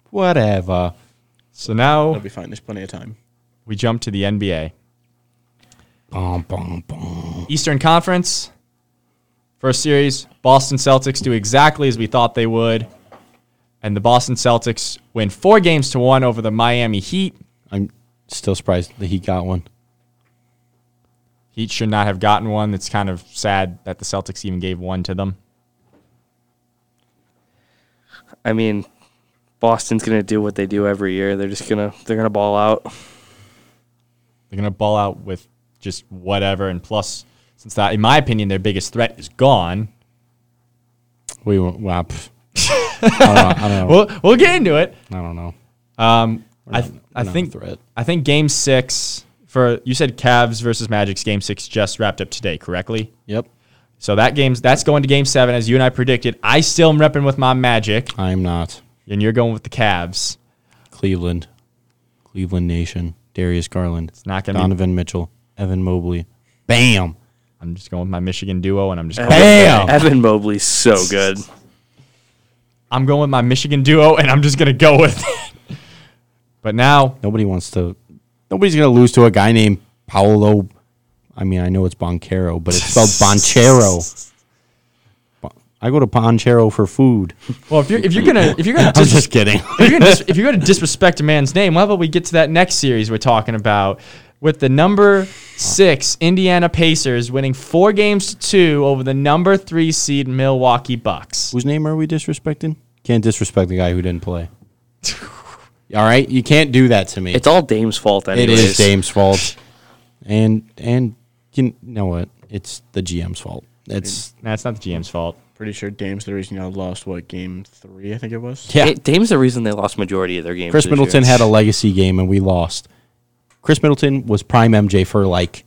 So now It'll be fine. There's plenty of time. we jump to the NBA. Bum, bum, bum. Eastern Conference. First series, Boston Celtics do exactly as we thought they would. And the Boston Celtics win 4-1 over the Miami Heat. I'm still surprised the Heat got one. Heat should not have gotten one. It's kind of sad that the Celtics even gave one to them. I mean, Boston's gonna do what they do every year. They're gonna ball out. They're going to ball out with just whatever. And plus, since that, in my opinion, their biggest threat is gone. We won't. Well, I don't know. We'll get into it. I don't know. I not a think threat. I think Game 6 you said Cavs versus Magic's Game 6 just wrapped up today, correctly? Yep. So that's going to Game 7 as you and I predicted. I still am repping with my Magic, I'm not. and you're going with the Cavs. Cleveland Nation. Darius Garland. It's not going to be. Donovan Mitchell. Evan Mobley. Bam. I'm just going with my Michigan duo, and I'm just going. Bam. Evan Mobley's so good. I'm going with my Michigan duo, and I'm just going to go with it. But now, Nobody's going to lose to a guy named Paolo. I mean, I know it's Boncaro, but it's spelled Bonchero. I go to Bonchero for food. well, if you're gonna I'm just kidding. if you're gonna disrespect a man's name, why about we get to that next series we're talking about with the number 6 Indiana Pacers winning 4-2 over the number 3 seed Milwaukee Bucks. Whose name are we disrespecting? Can't disrespect the guy who didn't play. All right? You can't do that to me. It's all Dame's fault, It anyways. is Dame's fault. And you know what? It's the GM's fault. Nah, it's not the GM's fault. Pretty sure Dame's the reason y'all lost, Game 3, I think it was? Yeah. Dame's the reason they lost majority of their games. Chris this Middleton year. had a legacy game and we lost. Chris Middleton was prime MJ for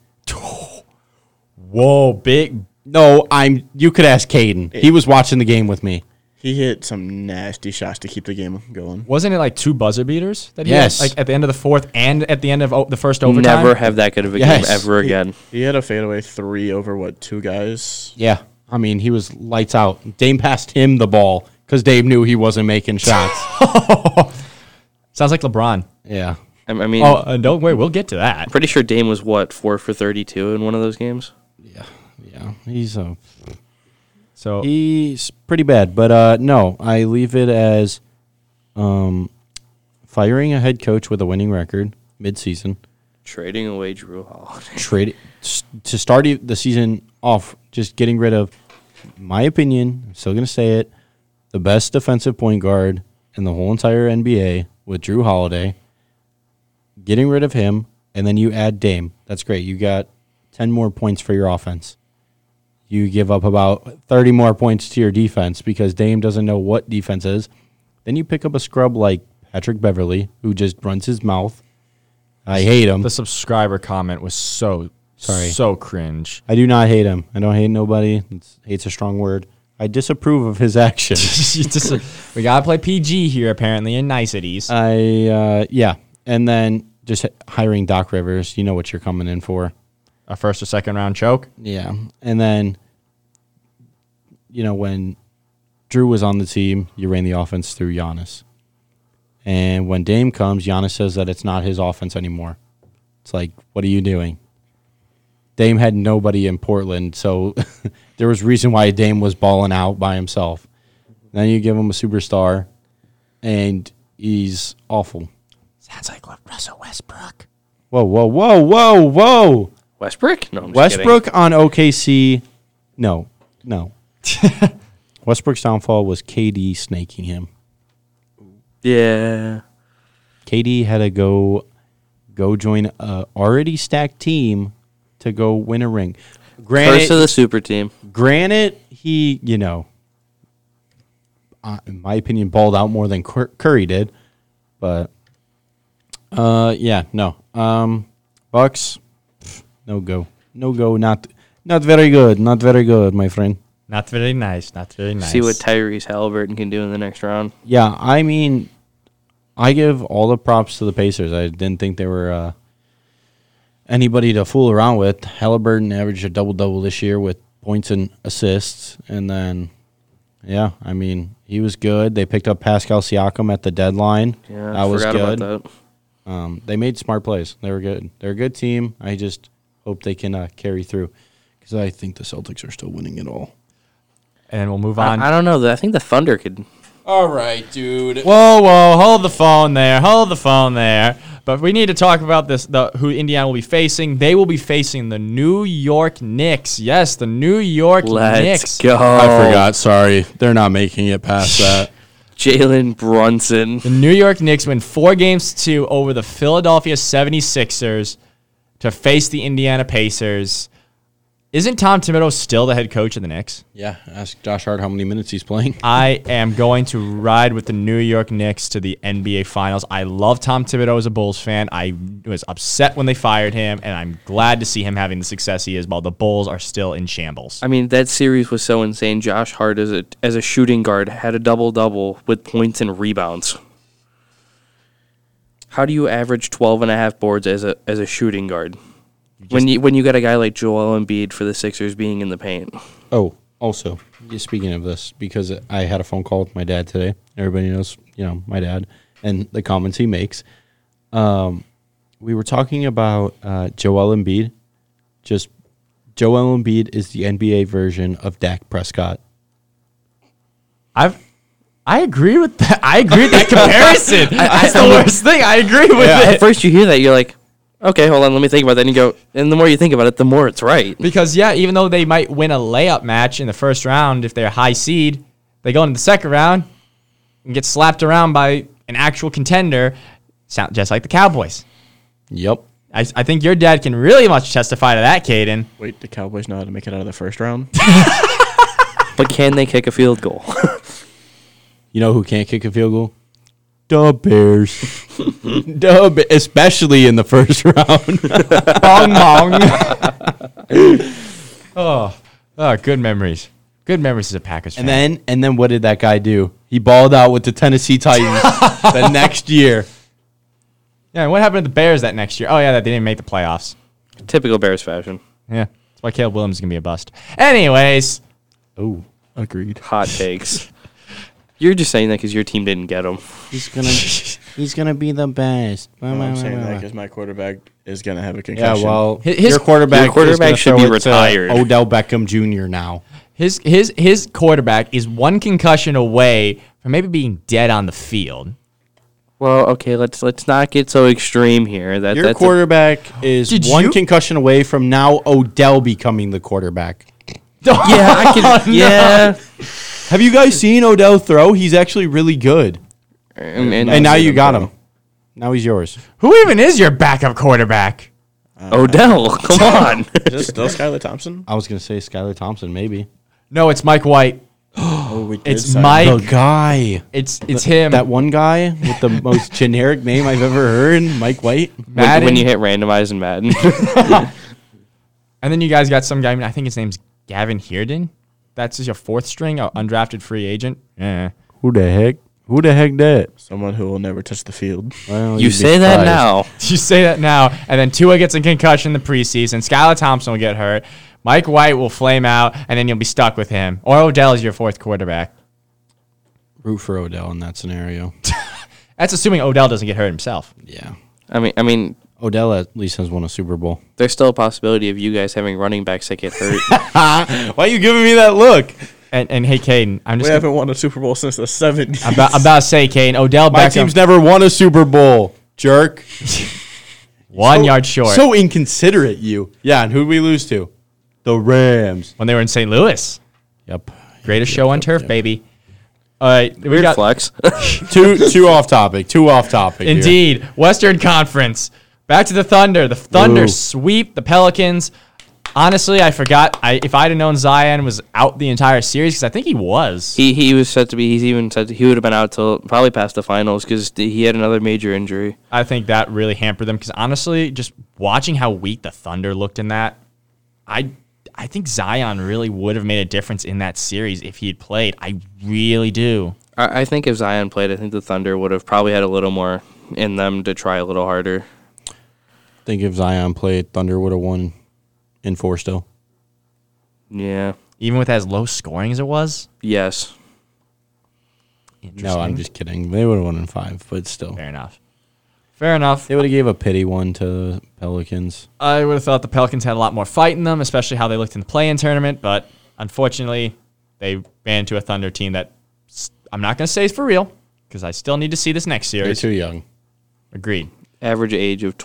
Whoa, big. you could ask Caden. He was watching the game with me. He hit some nasty shots to keep the game going. Wasn't it like 2 buzzer beaters that he Yes. had, like at the end of the 4th and at the end of the first overtime? Never have that good of a Yes. game ever again. He had a fadeaway 3 over, 2 guys? Yeah. I mean, he was lights out. Dame passed him the ball because Dave knew he wasn't making shots. Sounds like LeBron. Yeah. I mean, Don't worry, we'll get to that. pretty sure Dame was 4 for 32 in one of those games. Yeah. He's So He's pretty bad, but no, I leave it as firing a head coach with a winning record mid-season, Trading away Drew Holiday. trade to start the season off, just getting rid of, in my opinion, I'm still going to say it, the best defensive point guard in the whole entire NBA with Drew Holiday, getting rid of him, and then you add Dame. That's great. You got 10 more points for your offense. You give up about 30 more points to your defense because Dame doesn't know what defense is. Then you pick up a scrub like Patrick Beverly, who just runs his mouth. I hate him. The subscriber comment was so cringe. I do not hate him. I don't hate nobody. Hate's a strong word. I disapprove of his actions. We gotta play PG here, apparently, in niceties. Yeah. And then just hiring Doc Rivers. You know what you're coming in for. A first or second round choke. Yeah. And then, when Drew was on the team, you ran the offense through Giannis. And when Dame comes, Giannis says that it's not his offense anymore. It's like, what are you doing? Dame had nobody in Portland, so there was reason why Dame was balling out by himself. Then you give him a superstar, and he's awful. Sounds like Russell Westbrook. Whoa. Westbrook? No, I'm just Westbrook on OKC. No. Westbrook's downfall was KD snaking him. Yeah. KD had to go join a already stacked team to go win a ring. First of the super team. Granted, he, in my opinion, balled out more than Curry did. But, no. Bucks, no go. No go. Not very good. Not very good, my friend. Not very nice. See what Tyrese Halliburton can do in the next round. Yeah, I mean, I give all the props to the Pacers. I didn't think they were anybody to fool around with. Halliburton averaged a double-double this year with points and assists. And then, he was good. They picked up Pascal Siakam at the deadline. Yeah, that was good. About that. They made smart plays. They were good. They're a good team. I just hope they can carry through because I think the Celtics are still winning it all. And we'll move on. I don't know. I think the Thunder could. All right, dude. Whoa, hold the phone there. But we need to talk about who Indiana will be facing. They will be facing the New York Knicks. Yes, the New York Knicks. Let's go. I forgot. Sorry. They're not making it past that. Jalen Brunson. The New York Knicks win 4-2 over the Philadelphia 76ers to face the Indiana Pacers. Isn't Tom Thibodeau still the head coach of the Knicks? Yeah, ask Josh Hart how many minutes he's playing. I am going to ride with the New York Knicks to the NBA Finals. I love Tom Thibodeau as a Bulls fan. I was upset when they fired him, and I'm glad to see him having the success he is while the Bulls are still in shambles. I mean, that series was so insane. Josh Hart, as a shooting guard, had a double-double with points and rebounds. How do you average 12.5 boards as a shooting guard? When you got a guy like Joel Embiid for the Sixers being in the paint. Oh, also, speaking of this, because I had a phone call with my dad today. Everybody knows, my dad and the comments he makes. We were talking about Joel Embiid. Just Joel Embiid is the NBA version of Dak Prescott. I agree with that. I agree with that comparison. That's the worst thing. I agree with it. At first you hear that, you're like, okay, hold on, let me think about that. And you go, and the more you think about it, the more it's right. Because, even though they might win a layup match in the first round, if they're a high seed, they go into the second round and get slapped around by an actual contender, sound just like the Cowboys. Yep. I think your dad can really much testify to that, Caden. Wait, the Cowboys know how to make it out of the first round? But can they kick a field goal? You know who can't kick a field goal? The Bears. Especially in the first round. Bong, bong. Oh, good memories. Good memories as a Packers fan. And then what did that guy do? He balled out with the Tennessee Titans the next year. Yeah, and what happened to the Bears that next year? Oh, yeah, they didn't make the playoffs. Typical Bears fashion. Yeah, that's why Caleb Williams is going to be a bust. Anyways. Oh, agreed. Hot takes. You're just saying that because your team didn't get him. He's gonna be the best. I'm saying that because my quarterback is going to have a concussion. Yeah, well, your quarterback should be retired. Odell Beckham Jr. now. His quarterback is one concussion away from maybe being dead on the field. Well, okay, let's not get so extreme here. Your quarterback is concussion away from now Odell becoming the quarterback. Yeah, I can. Yeah. Have you guys seen Odell throw? He's actually really good. And now you got him. Now he's yours. Who even is your backup quarterback? Odell, come on. Is this still Skylar Thompson? I was going to say Skylar Thompson, maybe. No, it's Mike White. Oh, we did It's sign Mike. him. The guy. It's him. That one guy with the most generic name I've ever heard, Mike White. Madden. When you hit randomize in Madden. And then you guys got some guy. I think his name's Gavin Heerden. That's just your fourth string, undrafted free agent. Yeah. Who the heck? Who the heck that? Someone who will never touch the field. Well, You you'd be say that surprised. now. You say that now, and then Tua gets a concussion in the preseason. Skylar Thompson will get hurt. Mike White will flame out, and then you'll be stuck with him. Or Odell is your fourth quarterback. Root for Odell in that scenario. That's assuming Odell doesn't get hurt himself. Yeah. I mean, Odell at least has won a Super Bowl. there's still a possibility of you guys having running backs that get hurt. Why are you giving me that look? And hey, Caden, I'm We just haven't won a Super Bowl since the 70s. I'm about to say, Caden, Odell My Beckham team's never won a Super Bowl, jerk. 1 yard short So inconsiderate, you. Yeah, and who'd we lose to? The Rams. when they were in St. Louis. Yep. Greatest show on turf, baby. All right, we Weird got flex. Too off topic. Too off topic. here. indeed Western Conference. Back to the Thunder. The Thunder Ooh. sweep the Pelicans. Honestly, I forgot. If I'd have known Zion was out the entire series, because I think he was. He was said to be. He's even said he would have been out till probably past the finals because he had another major injury. I think that really hampered them. Because honestly, just watching how weak the Thunder looked in that, I think Zion really would have made a difference in that series if he had played. I really do. I think if Zion played, I think the Thunder would have probably had a little more in them to try a little harder. I think if Zion played, Thunder would have won in 4 still. Yeah. Even with as low scoring as it was. Yes. No, I'm just kidding. They would have won in 5, but still. Fair enough. Fair enough. They would have gave a pity one to Pelicans. I would have thought the Pelicans had a lot more fight in them, especially how they looked in the play-in tournament. But unfortunately, they ran into a Thunder team that I'm not going to say is for real because I still need to see this next They're series. too young. Agreed. Average age of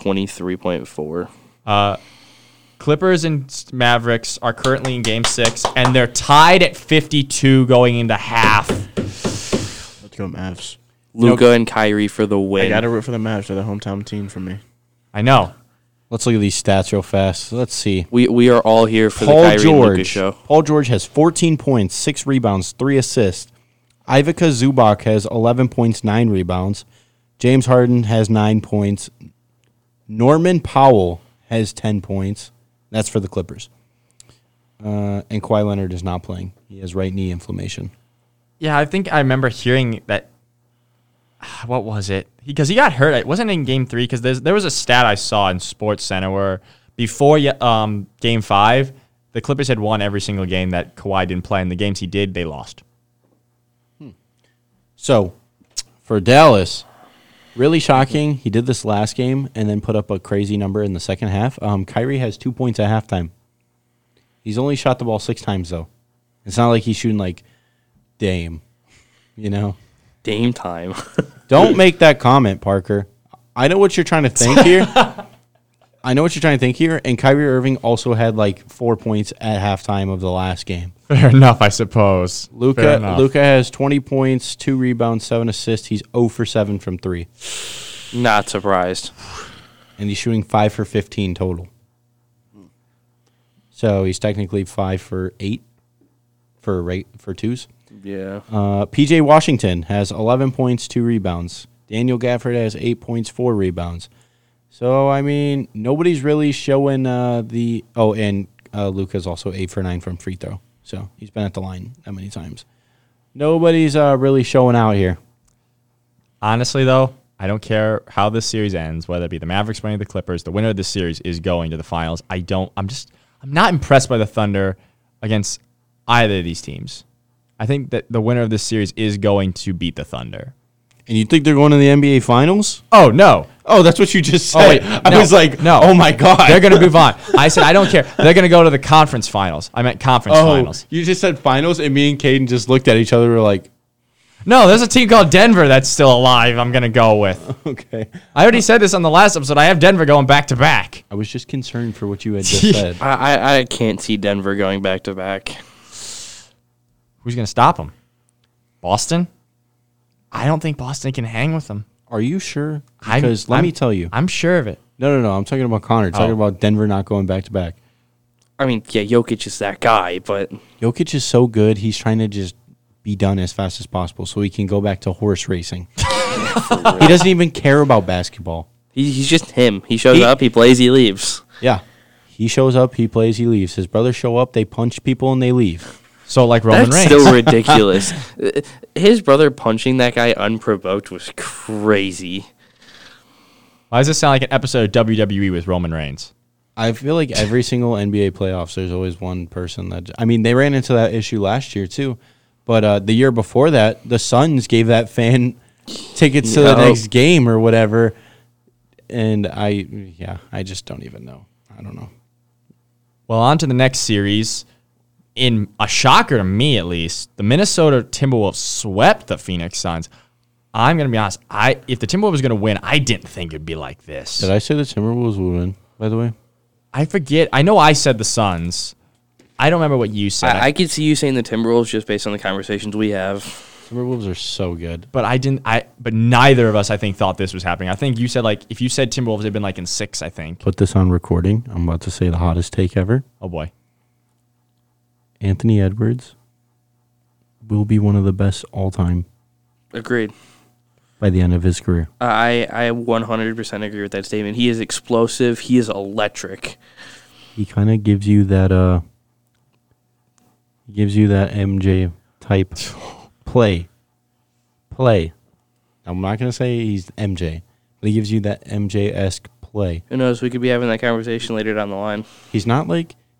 23.4. Clippers and Mavericks are currently in Game 6, and they're tied at 52 going into half. Let's go Mavs. Luka and Kyrie for the I win. got to root for the Mavs. They're the hometown team for me. I know. Let's look at these stats real fast. Let's see. We are all here for the Paul Kyrie and Luka George. show. Paul George has 14 points, 6 rebounds, 3 assists. Ivica Zubac has 11 points, 9 rebounds. James Harden has 9 points. Norman Powell has 10 points. That's for the Clippers. And Kawhi Leonard is not playing. He has right knee inflammation. Yeah, I think I remember hearing that. What was it? Because he got hurt. It wasn't in Game 3 because there was a stat I saw in Sports Center where before Game 5, the Clippers had won every single game that Kawhi didn't play. And the games he did, they lost. So, for Dallas, really shocking. He did this last game and then put up a crazy number in the second half. Kyrie has 2 points at halftime. He's only shot the ball 6 times, though. It's not like he's shooting like Dame, you know? Dame time. Don't make that comment, Parker. I know what you're trying to think here. And Kyrie Irving also had like 4 points at halftime of the last game. Fair enough, I suppose. Fair Luka enough. has 20 points, 2 rebounds, 7 assists. He's 0 for 7 from 3. Not surprised. And he's shooting 5 for 15 total. So he's technically 5 for 8 for twos. Yeah. PJ Washington has 11 points, 2 rebounds. Daniel Gafford has 8 points, 4 rebounds. So, I mean, nobody's really showing the... Oh, and Luka's also 8 for 9 from free throw. So he's been at the line that many times. Nobody's really showing out here. Honestly, though, I don't care how this series ends, whether it be the Mavericks winning the Clippers. The winner of this series is going to the finals. I'm not impressed by the Thunder against either of these teams. I think that the winner of this series is going to beat the Thunder. And you think they're going to the NBA Finals? Oh, no. Oh, that's what you just said. Oh, wait, I no, was like, no. Oh, my God. They're going to move on. I said I don't care. They're going to go to the conference finals. I meant conference finals. You just said finals, and me and Caden just looked at each other. We were like, No, there's a team called Denver that's still alive I'm going to go with. okay. I already said this on the last episode. I have Denver going back to back. I was just concerned for what you had just said. I can't see Denver going back to back. Who's going to stop them? Boston? I don't think Boston can hang with them. Are you sure? I'm- Because let I'm- me tell you. I'm sure of it. No. I'm talking about Connor. Talking Oh. about Denver not going back to back. I mean, yeah, Jokic is that guy, but Jokic is so good. He's trying to just be done as fast as possible so he can go back to horse racing. He doesn't even care about basketball. he's just him. He shows He- up, he plays, he leaves. Yeah. He shows up, he plays, he leaves. His brothers show up, they punch people, and they leave. So like Roman That's Reigns. still ridiculous. His brother punching that guy unprovoked was crazy. Why does this sound like an episode of WWE with Roman Reigns? I feel like every single NBA playoffs, there's always one person that. I mean, they ran into that issue last year, too. But the year before that, the Suns gave that fan tickets to the Yup. next game or whatever. And I just don't even know. I don't know. Well, on to the next series. In a shocker to me, at least, the Minnesota Timberwolves swept the Phoenix Suns. I'm going to be honest. If the Timberwolves was going to win, I didn't think it'd be like this. Did I say the Timberwolves would win, by the way? I forget. I know I said the Suns. I don't remember what you said. I could see you saying the Timberwolves just based on the conversations we have. Timberwolves are so good. but I didn't. But neither of us, I think, thought this was happening. I think you said if you said Timberwolves, it'd been in 6. I think. Put this on recording. I'm about to say the hottest take ever. Oh boy. Anthony Edwards will be one of the best all time Agreed. by the end of his career. I 100% agree with that statement. He is explosive. He is electric. He kind of gives you that MJ type play. I'm not going to say he's MJ, but he gives you that MJ-esque play. Who knows? We could be having that conversation later down the line. He's not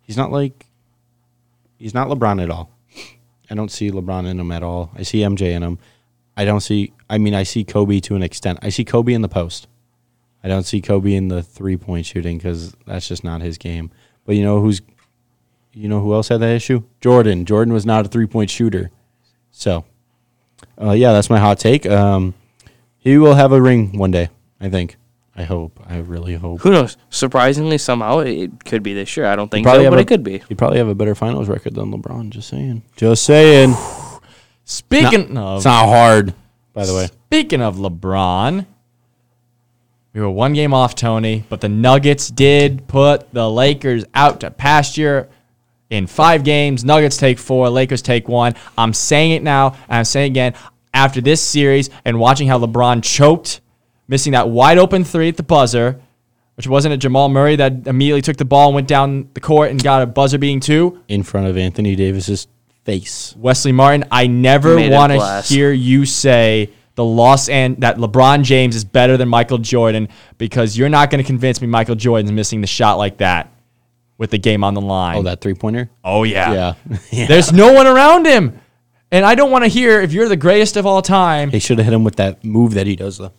LeBron at all. I don't see LeBron in him at all. I see MJ in him. I see Kobe to an extent. I see Kobe in the post. I don't see Kobe in the 3-point shooting because that's just not his game. But you know who else had that issue? Jordan. Jordan was not a 3-point shooter. So, that's my hot take. He will have a ring one day, I think. I hope. I really hope. Who knows? Surprisingly, somehow it could be this year. I don't think Probably so, have but a- it could be. He'd probably have a better finals record than LeBron. Just saying. Just saying. Speaking It's of not hard, by the way. Speaking of LeBron, we were 1 game off, Tony, but the Nuggets did put the Lakers out to pasture in 5 games. Nuggets take 4, Lakers take 1. I'm saying it now, and I'm saying it again. After this series and watching how LeBron choked, missing that wide open 3 at the buzzer, which wasn't a Jamal Murray that immediately took the ball and went down the court and got a buzzer beating 2. In front of Anthony Davis's face. Wesley Martin, I never Made of want to glass. hear you say that LeBron James is better than Michael Jordan, because you're not going to convince me Michael Jordan's missing the shot like that with the game on the line. Oh, that 3-pointer? Oh, yeah. Yeah. There's no one around him. And I don't want to hear if you're the greatest of all time. They should have hit him with that move that he does, though.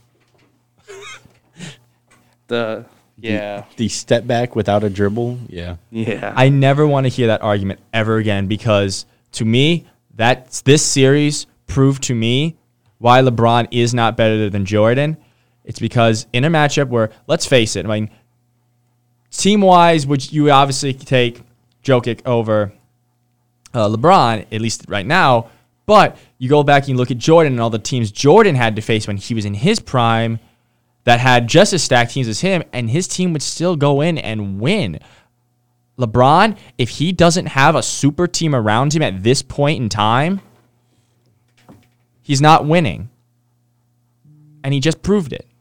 The step back without a dribble. Yeah. Yeah. I never want to hear that argument ever again, because to me, this series proved to me why LeBron is not better than Jordan. It's because in a matchup where, let's face it, I mean, team-wise, would you obviously take Jokic over LeBron, at least right now, but you go back and you look at Jordan and all the teams Jordan had to face when he was in his prime that had just as stacked teams as him, and his team would still go in and win. LeBron, if he doesn't have a super team around him at this point in time, he's not winning. And he just proved it.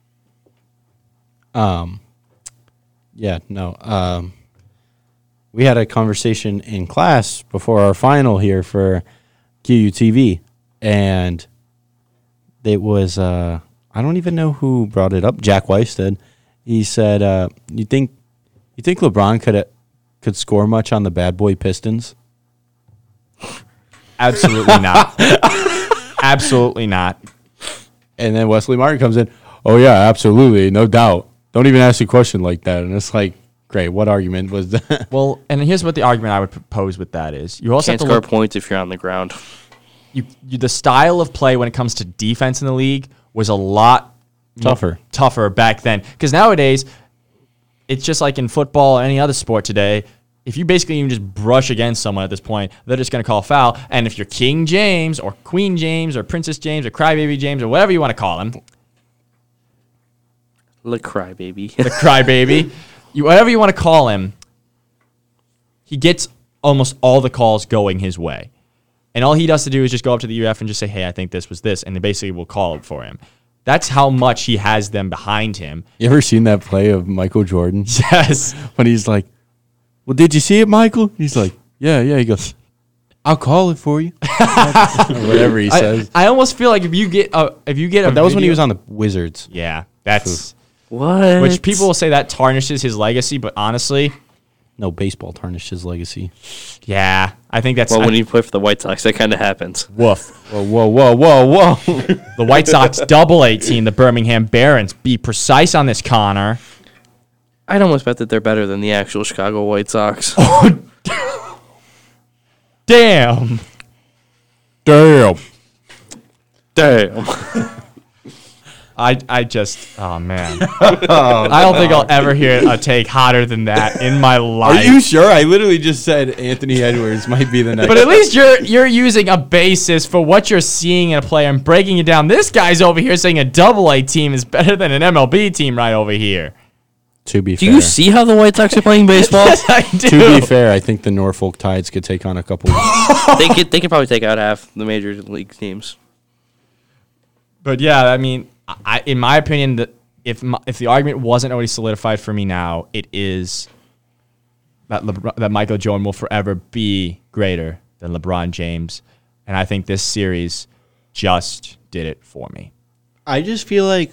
We had a conversation in class before our final here for QUTV, and it was I don't even know who brought it up. Jack Weiss did. He said, "You think LeBron could score much on the Bad Boy Pistons?" Absolutely not. Absolutely not. And then Wesley Martin comes in. Oh yeah, absolutely, no doubt. Don't even ask a question like that. And it's like, great. What argument was that? Well, and here's what the argument I would propose with that is. You also Can't have to score look, points if you're on the ground. the style of play when it comes to defense in the league was a lot tougher back then. Because nowadays, it's just like in football or any other sport today. If you basically even just brush against someone at this point, they're just going to call a foul. And if you're King James or Queen James or Princess James or Crybaby James or whatever you want to call him, The crybaby. the crybaby, whatever you want to call him, he gets almost all the calls going his way. And all he does to do is just go up to the UF and just say, hey, I think this was this. And they basically will call it for him. That's how much he has them behind him. You ever seen that play of Michael Jordan? Yes. When he's like, well, did you see it, Michael? He's like, yeah. He goes, I'll call it for you. Or whatever he says. I almost feel like if you get a But that was when he was on the Wizards. Yeah, that's What? which people will say that tarnishes his legacy, but honestly, No, baseball tarnished his legacy. yeah, I think that's Well, when you play for the White Sox, that kind of happens. woof. Whoa. The White Sox AA team, the Birmingham Barons. Be precise on this, Connor. I'd almost bet that they're better than the actual Chicago White Sox. Damn. Damn. Damn. I just, oh man. I don't think I'll ever hear a take hotter than that in my Are life. you sure? I literally just said Anthony Edwards might be the next. But at least you're using a basis for what you're seeing in a player and breaking it down. This guy's over here saying a AA team is better than an MLB team right over here. To be Do fair. you see how the White Sox are playing baseball? Yes, I do. To be fair, I think the Norfolk Tides could take on a couple. they could probably take out half the major league teams. But yeah, I mean, in my opinion, that if the argument wasn't already solidified for me now, it is that Michael Jordan will forever be greater than LeBron James, and I think this series just did it for me. I feel like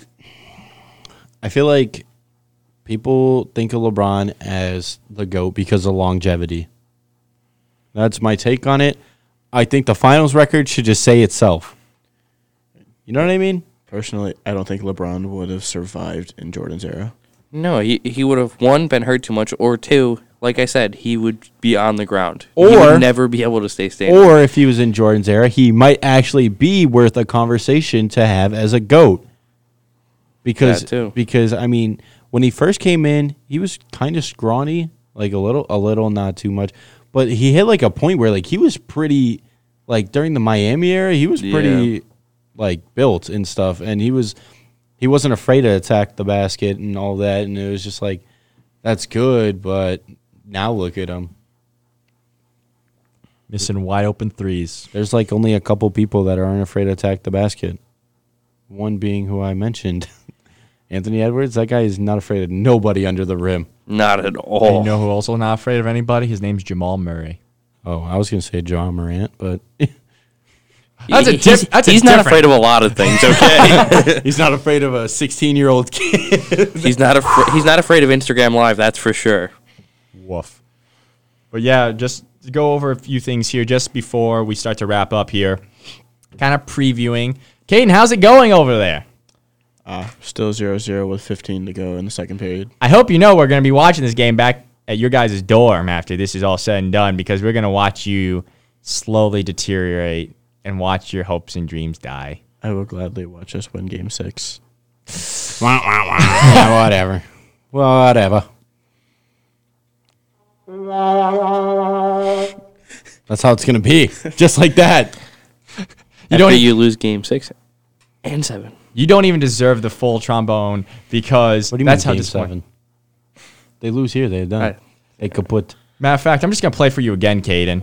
people think of LeBron as the GOAT because of longevity. That's my take on it. I think the finals record should just say itself. You know what I mean? Personally, I don't think LeBron would have survived in Jordan's era. No, he would have, one, been hurt too much, or two, like I said, he would be on the ground. He Or- would never be able to stay standing. Or if he was in Jordan's era, he might actually be worth a conversation to have as a GOAT. That too. Because I mean, when he first came in, he was kind of scrawny, like a little, not too much. But he hit like a point where like he was pretty, like during the Miami era, he was pretty like built and stuff, and he wasn't afraid to attack the basket and all that, and it was just like, that's good, but now look at him. Missing wide open threes. There's like only a couple people that aren't afraid to attack the basket. One being who I mentioned, Anthony Edwards. That guy is not afraid of nobody under the rim. Not at And all. you know who also not afraid of anybody? His name's Jamal Murray. Oh, I was gonna say John Morant, but That's He's a not different- afraid of a lot of things, okay? he's not afraid of a 16-year-old kid. He's not afraid of Instagram Live, that's for sure. Woof. But yeah, just to go over a few things here just before we start to wrap up here. Kind of previewing. Caden, how's it going over there? Still 0-0 with 15 to go in the second period. I hope you know we're going to be watching this game back at your guys' dorm after this is all said and done because we're going to watch you slowly deteriorate and watch your hopes and dreams die. I will gladly watch us win Game 6. Yeah, whatever. Whatever. That's how it's gonna be, just like that. You lose game 6 and 7. You don't even deserve the full trombone because What do you that's mean, how game disappointing. 7? They lose here, they're done. Right. They kaput. Matter of fact, I'm just going to play for you again, Caden.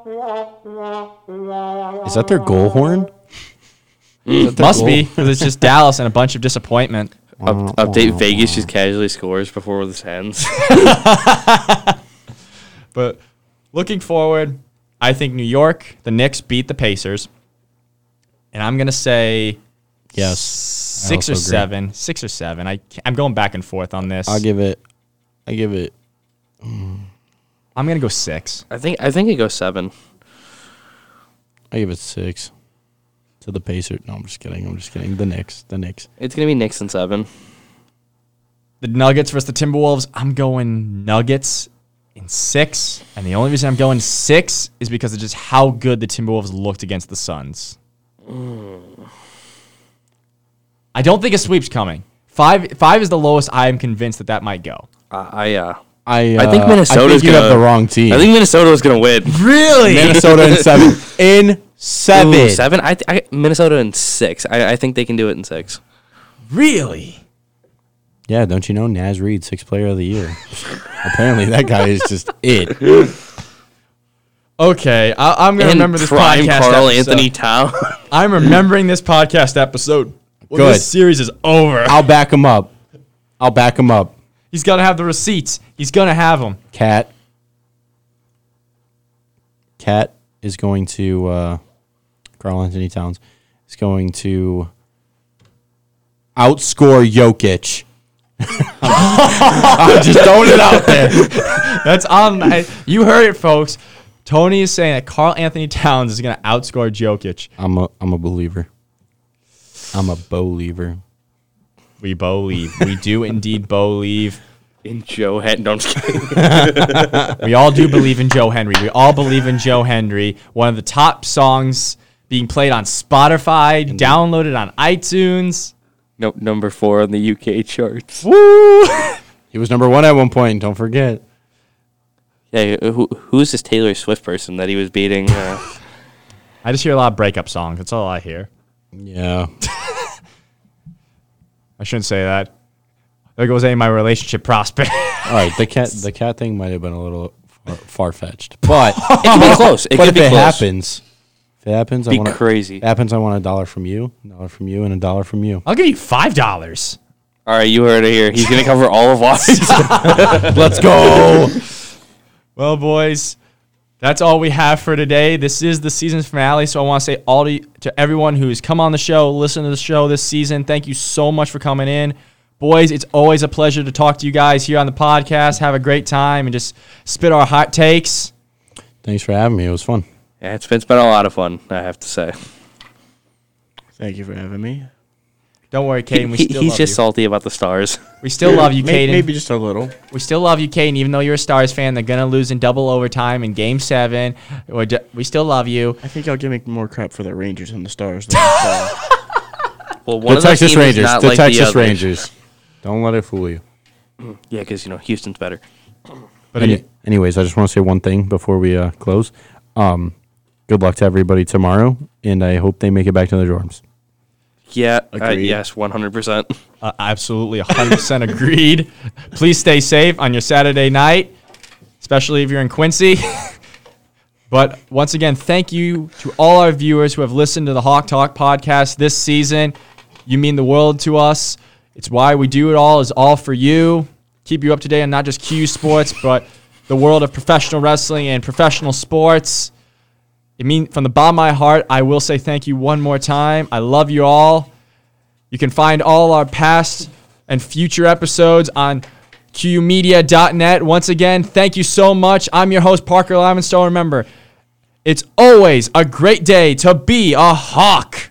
Is that their goal horn? Must be because it's just Dallas and a bunch of disappointment. Update Vegas just casually scores before this ends. But looking forward, I think New York, the Knicks beat the Pacers. And I'm going to say Yes. 6 or also agree. 7. 6 or 7. I'm going back and forth on this. I give it. I'm going to go 6. I think it goes 7. I give it 6 to the Pacers. No, I'm just kidding. The Knicks. It's gonna be Knicks and 7. The Nuggets versus the Timberwolves, I'm going Nuggets in 6. And the only reason I'm going 6 is because of just how good the Timberwolves looked against the Suns. I don't think a sweep's coming. 5 is the lowest I am convinced that might go. I I think Minnesota's you have gonna- the wrong team. I think Minnesota was gonna win. Really? Minnesota in 7. In 7. Ooh, 7. Minnesota in 6. I think they can do it in 6. Really? Yeah, don't you know Naz Reid, 6th player of the year? Apparently that guy is just it. Okay, I'm going to remember this prime podcast Carl episode. Anthony Town. I'm remembering this podcast episode when Good. this series is over. I'll back him up. He's going to have the receipts. He's going to have them. Cat is going to Carl Anthony Towns is going to outscore Jokic. I'm just throwing it out there. That's on. You heard it, folks. Tony is saying that Carl Anthony Towns is going to outscore Jokic. I'm a believer. I'm a believer. We believe. We do indeed believe. In Joe Henry. No, I'm just kidding. We all do believe in Joe Henry. We all believe in Joe Henry. One of the top songs being played on Spotify, downloaded on iTunes. Nope, number 4 on the UK charts. Woo! He was number 1 at one point. Don't forget. Yeah, who's this Taylor Swift person that he was beating? I just hear a lot of breakup songs. That's all I hear. Yeah. I shouldn't say that. There goes any of my relationship prospect. All right. The cat thing might have been a little far fetched, but It could be close. It but could if be it close. happens, Be crazy. If it happens, I want $1 from you, $1 from you, and $1 from you. I'll give you $5. All right, you heard it here. He's going to cover all of ours. Let's go. Well, boys, that's all we have for today. This is the season finale, so I want to say to everyone who's come on the show, listened to the show this season, thank you so much for coming in. Boys, it's always a pleasure to talk to you guys here on the podcast. Have a great time and just spit our hot takes. Thanks for having me. It was fun. Yeah, it's been a lot of fun, I have to say. Thank you for having me. Don't worry, Caden. He's He's just salty about the Stars. We still love you, Caden. Maybe just a little. We still love you, Caden. Even though you're a Stars fan, they're gonna lose in double overtime in Game 7. We still love you. I think I'll give me more crap for the Rangers and the Stars. Well, one The of those Texas teams is Rangers. not The like Texas others. Rangers. Don't let it fool you. Yeah, because, Houston's better. But Anyways, I just want to say one thing before we close. Good luck to everybody tomorrow, and I hope they make it back to their dorms. Yeah, Agreed. yes, 100%. absolutely 100% agreed. Please stay safe on your Saturday night, especially if you're in Quincy. But once again, thank you to all our viewers who have listened to the Hawk Talk podcast this season. You mean the world to us. It's why we do it all, is all for you. Keep you up to date on not just QU sports, but the world of professional wrestling and professional sports. From the bottom of my heart, I will say thank you one more time. I love you all. You can find all our past and future episodes on QUmedia.net. Once again, thank you so much. I'm your host, Parker Lamonstone. Remember, it's always a great day to be a Hawk.